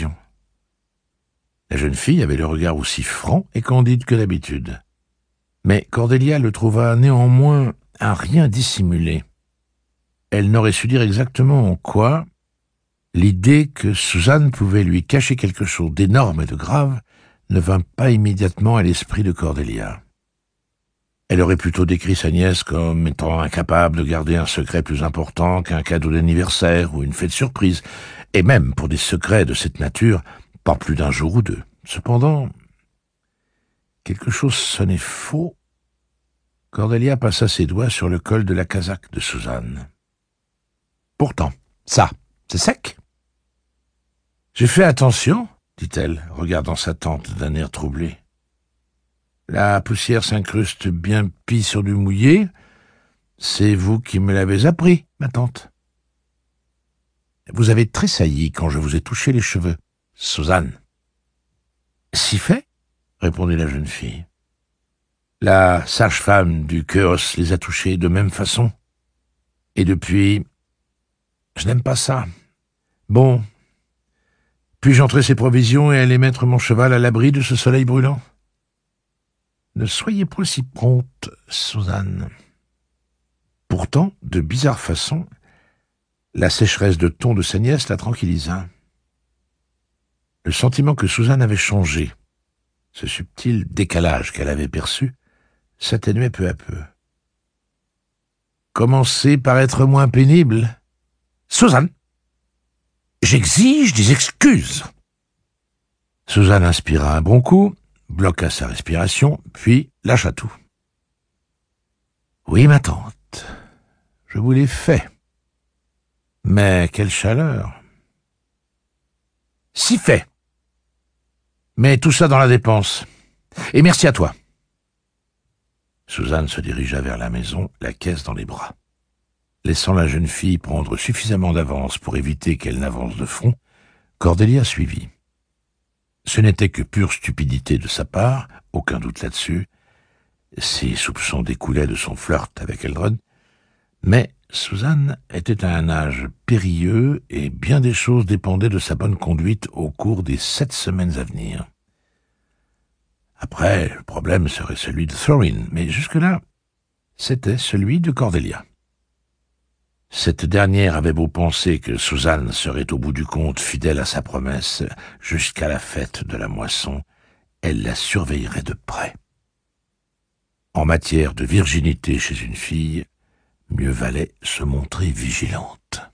La jeune fille avait le regard aussi franc et candide que d'habitude. Mais Cordelia le trouva néanmoins un rien dissimulé. Elle n'aurait su dire exactement en quoi l'idée que Suzanne pouvait lui cacher quelque chose d'énorme et de grave ne vint pas immédiatement à l'esprit de Cordelia. Elle aurait plutôt décrit sa nièce comme étant incapable de garder un secret plus important qu'un cadeau d'anniversaire ou une fête surprise, et même pour des secrets de cette nature, pas plus d'un jour ou deux. Cependant, quelque chose sonnait faux. Cordelia passa ses doigts sur le col de la casaque de Suzanne. Pourtant, ça, c'est sec. J'ai fait attention, dit-elle, regardant sa tante d'un air troublé. La poussière s'incruste bien pis sur du mouillé. C'est vous qui me l'avez appris, ma tante. Vous avez tressailli quand je vous ai touché les cheveux, Suzanne. Si fait, répondit la jeune fille. La sage-femme du Chaos les a touchés de même façon. Et depuis, je n'aime pas ça. Bon, puis-je entrer ces provisions et aller mettre mon cheval à l'abri de ce soleil brûlant? Ne soyez point si prompte, Suzanne. Pourtant, de bizarre façon, la sécheresse de ton de sa nièce la tranquillisa. Le sentiment que Suzanne avait changé, ce subtil décalage qu'elle avait perçu, s'atténuait peu à peu. Commencez par être moins pénible. Suzanne, j'exige des excuses. Suzanne inspira un bon coup, bloqua sa respiration, puis lâcha tout. Oui, ma tante, je vous l'ai fait. Mais quelle chaleur. Si fait. Mais tout ça dans la dépense. Et merci à toi. Suzanne se dirigea vers la maison, la caisse dans les bras. Laissant la jeune fille prendre suffisamment d'avance pour éviter qu'elle n'avance de front, Cordelia suivit. Ce n'était que pure stupidité de sa part, aucun doute là-dessus. Ses soupçons découlaient de son flirt avec Eldred, mais Suzanne était à un âge périlleux et bien des choses dépendaient de sa bonne conduite au cours des sept semaines à venir. Après, le problème serait celui de Thorin, mais jusque-là, c'était celui de Cordelia. Cette dernière avait beau penser que Suzanne serait au bout du compte fidèle à sa promesse jusqu'à la fête de la moisson, elle la surveillerait de près. En matière de virginité chez une fille, mieux valait se montrer vigilante.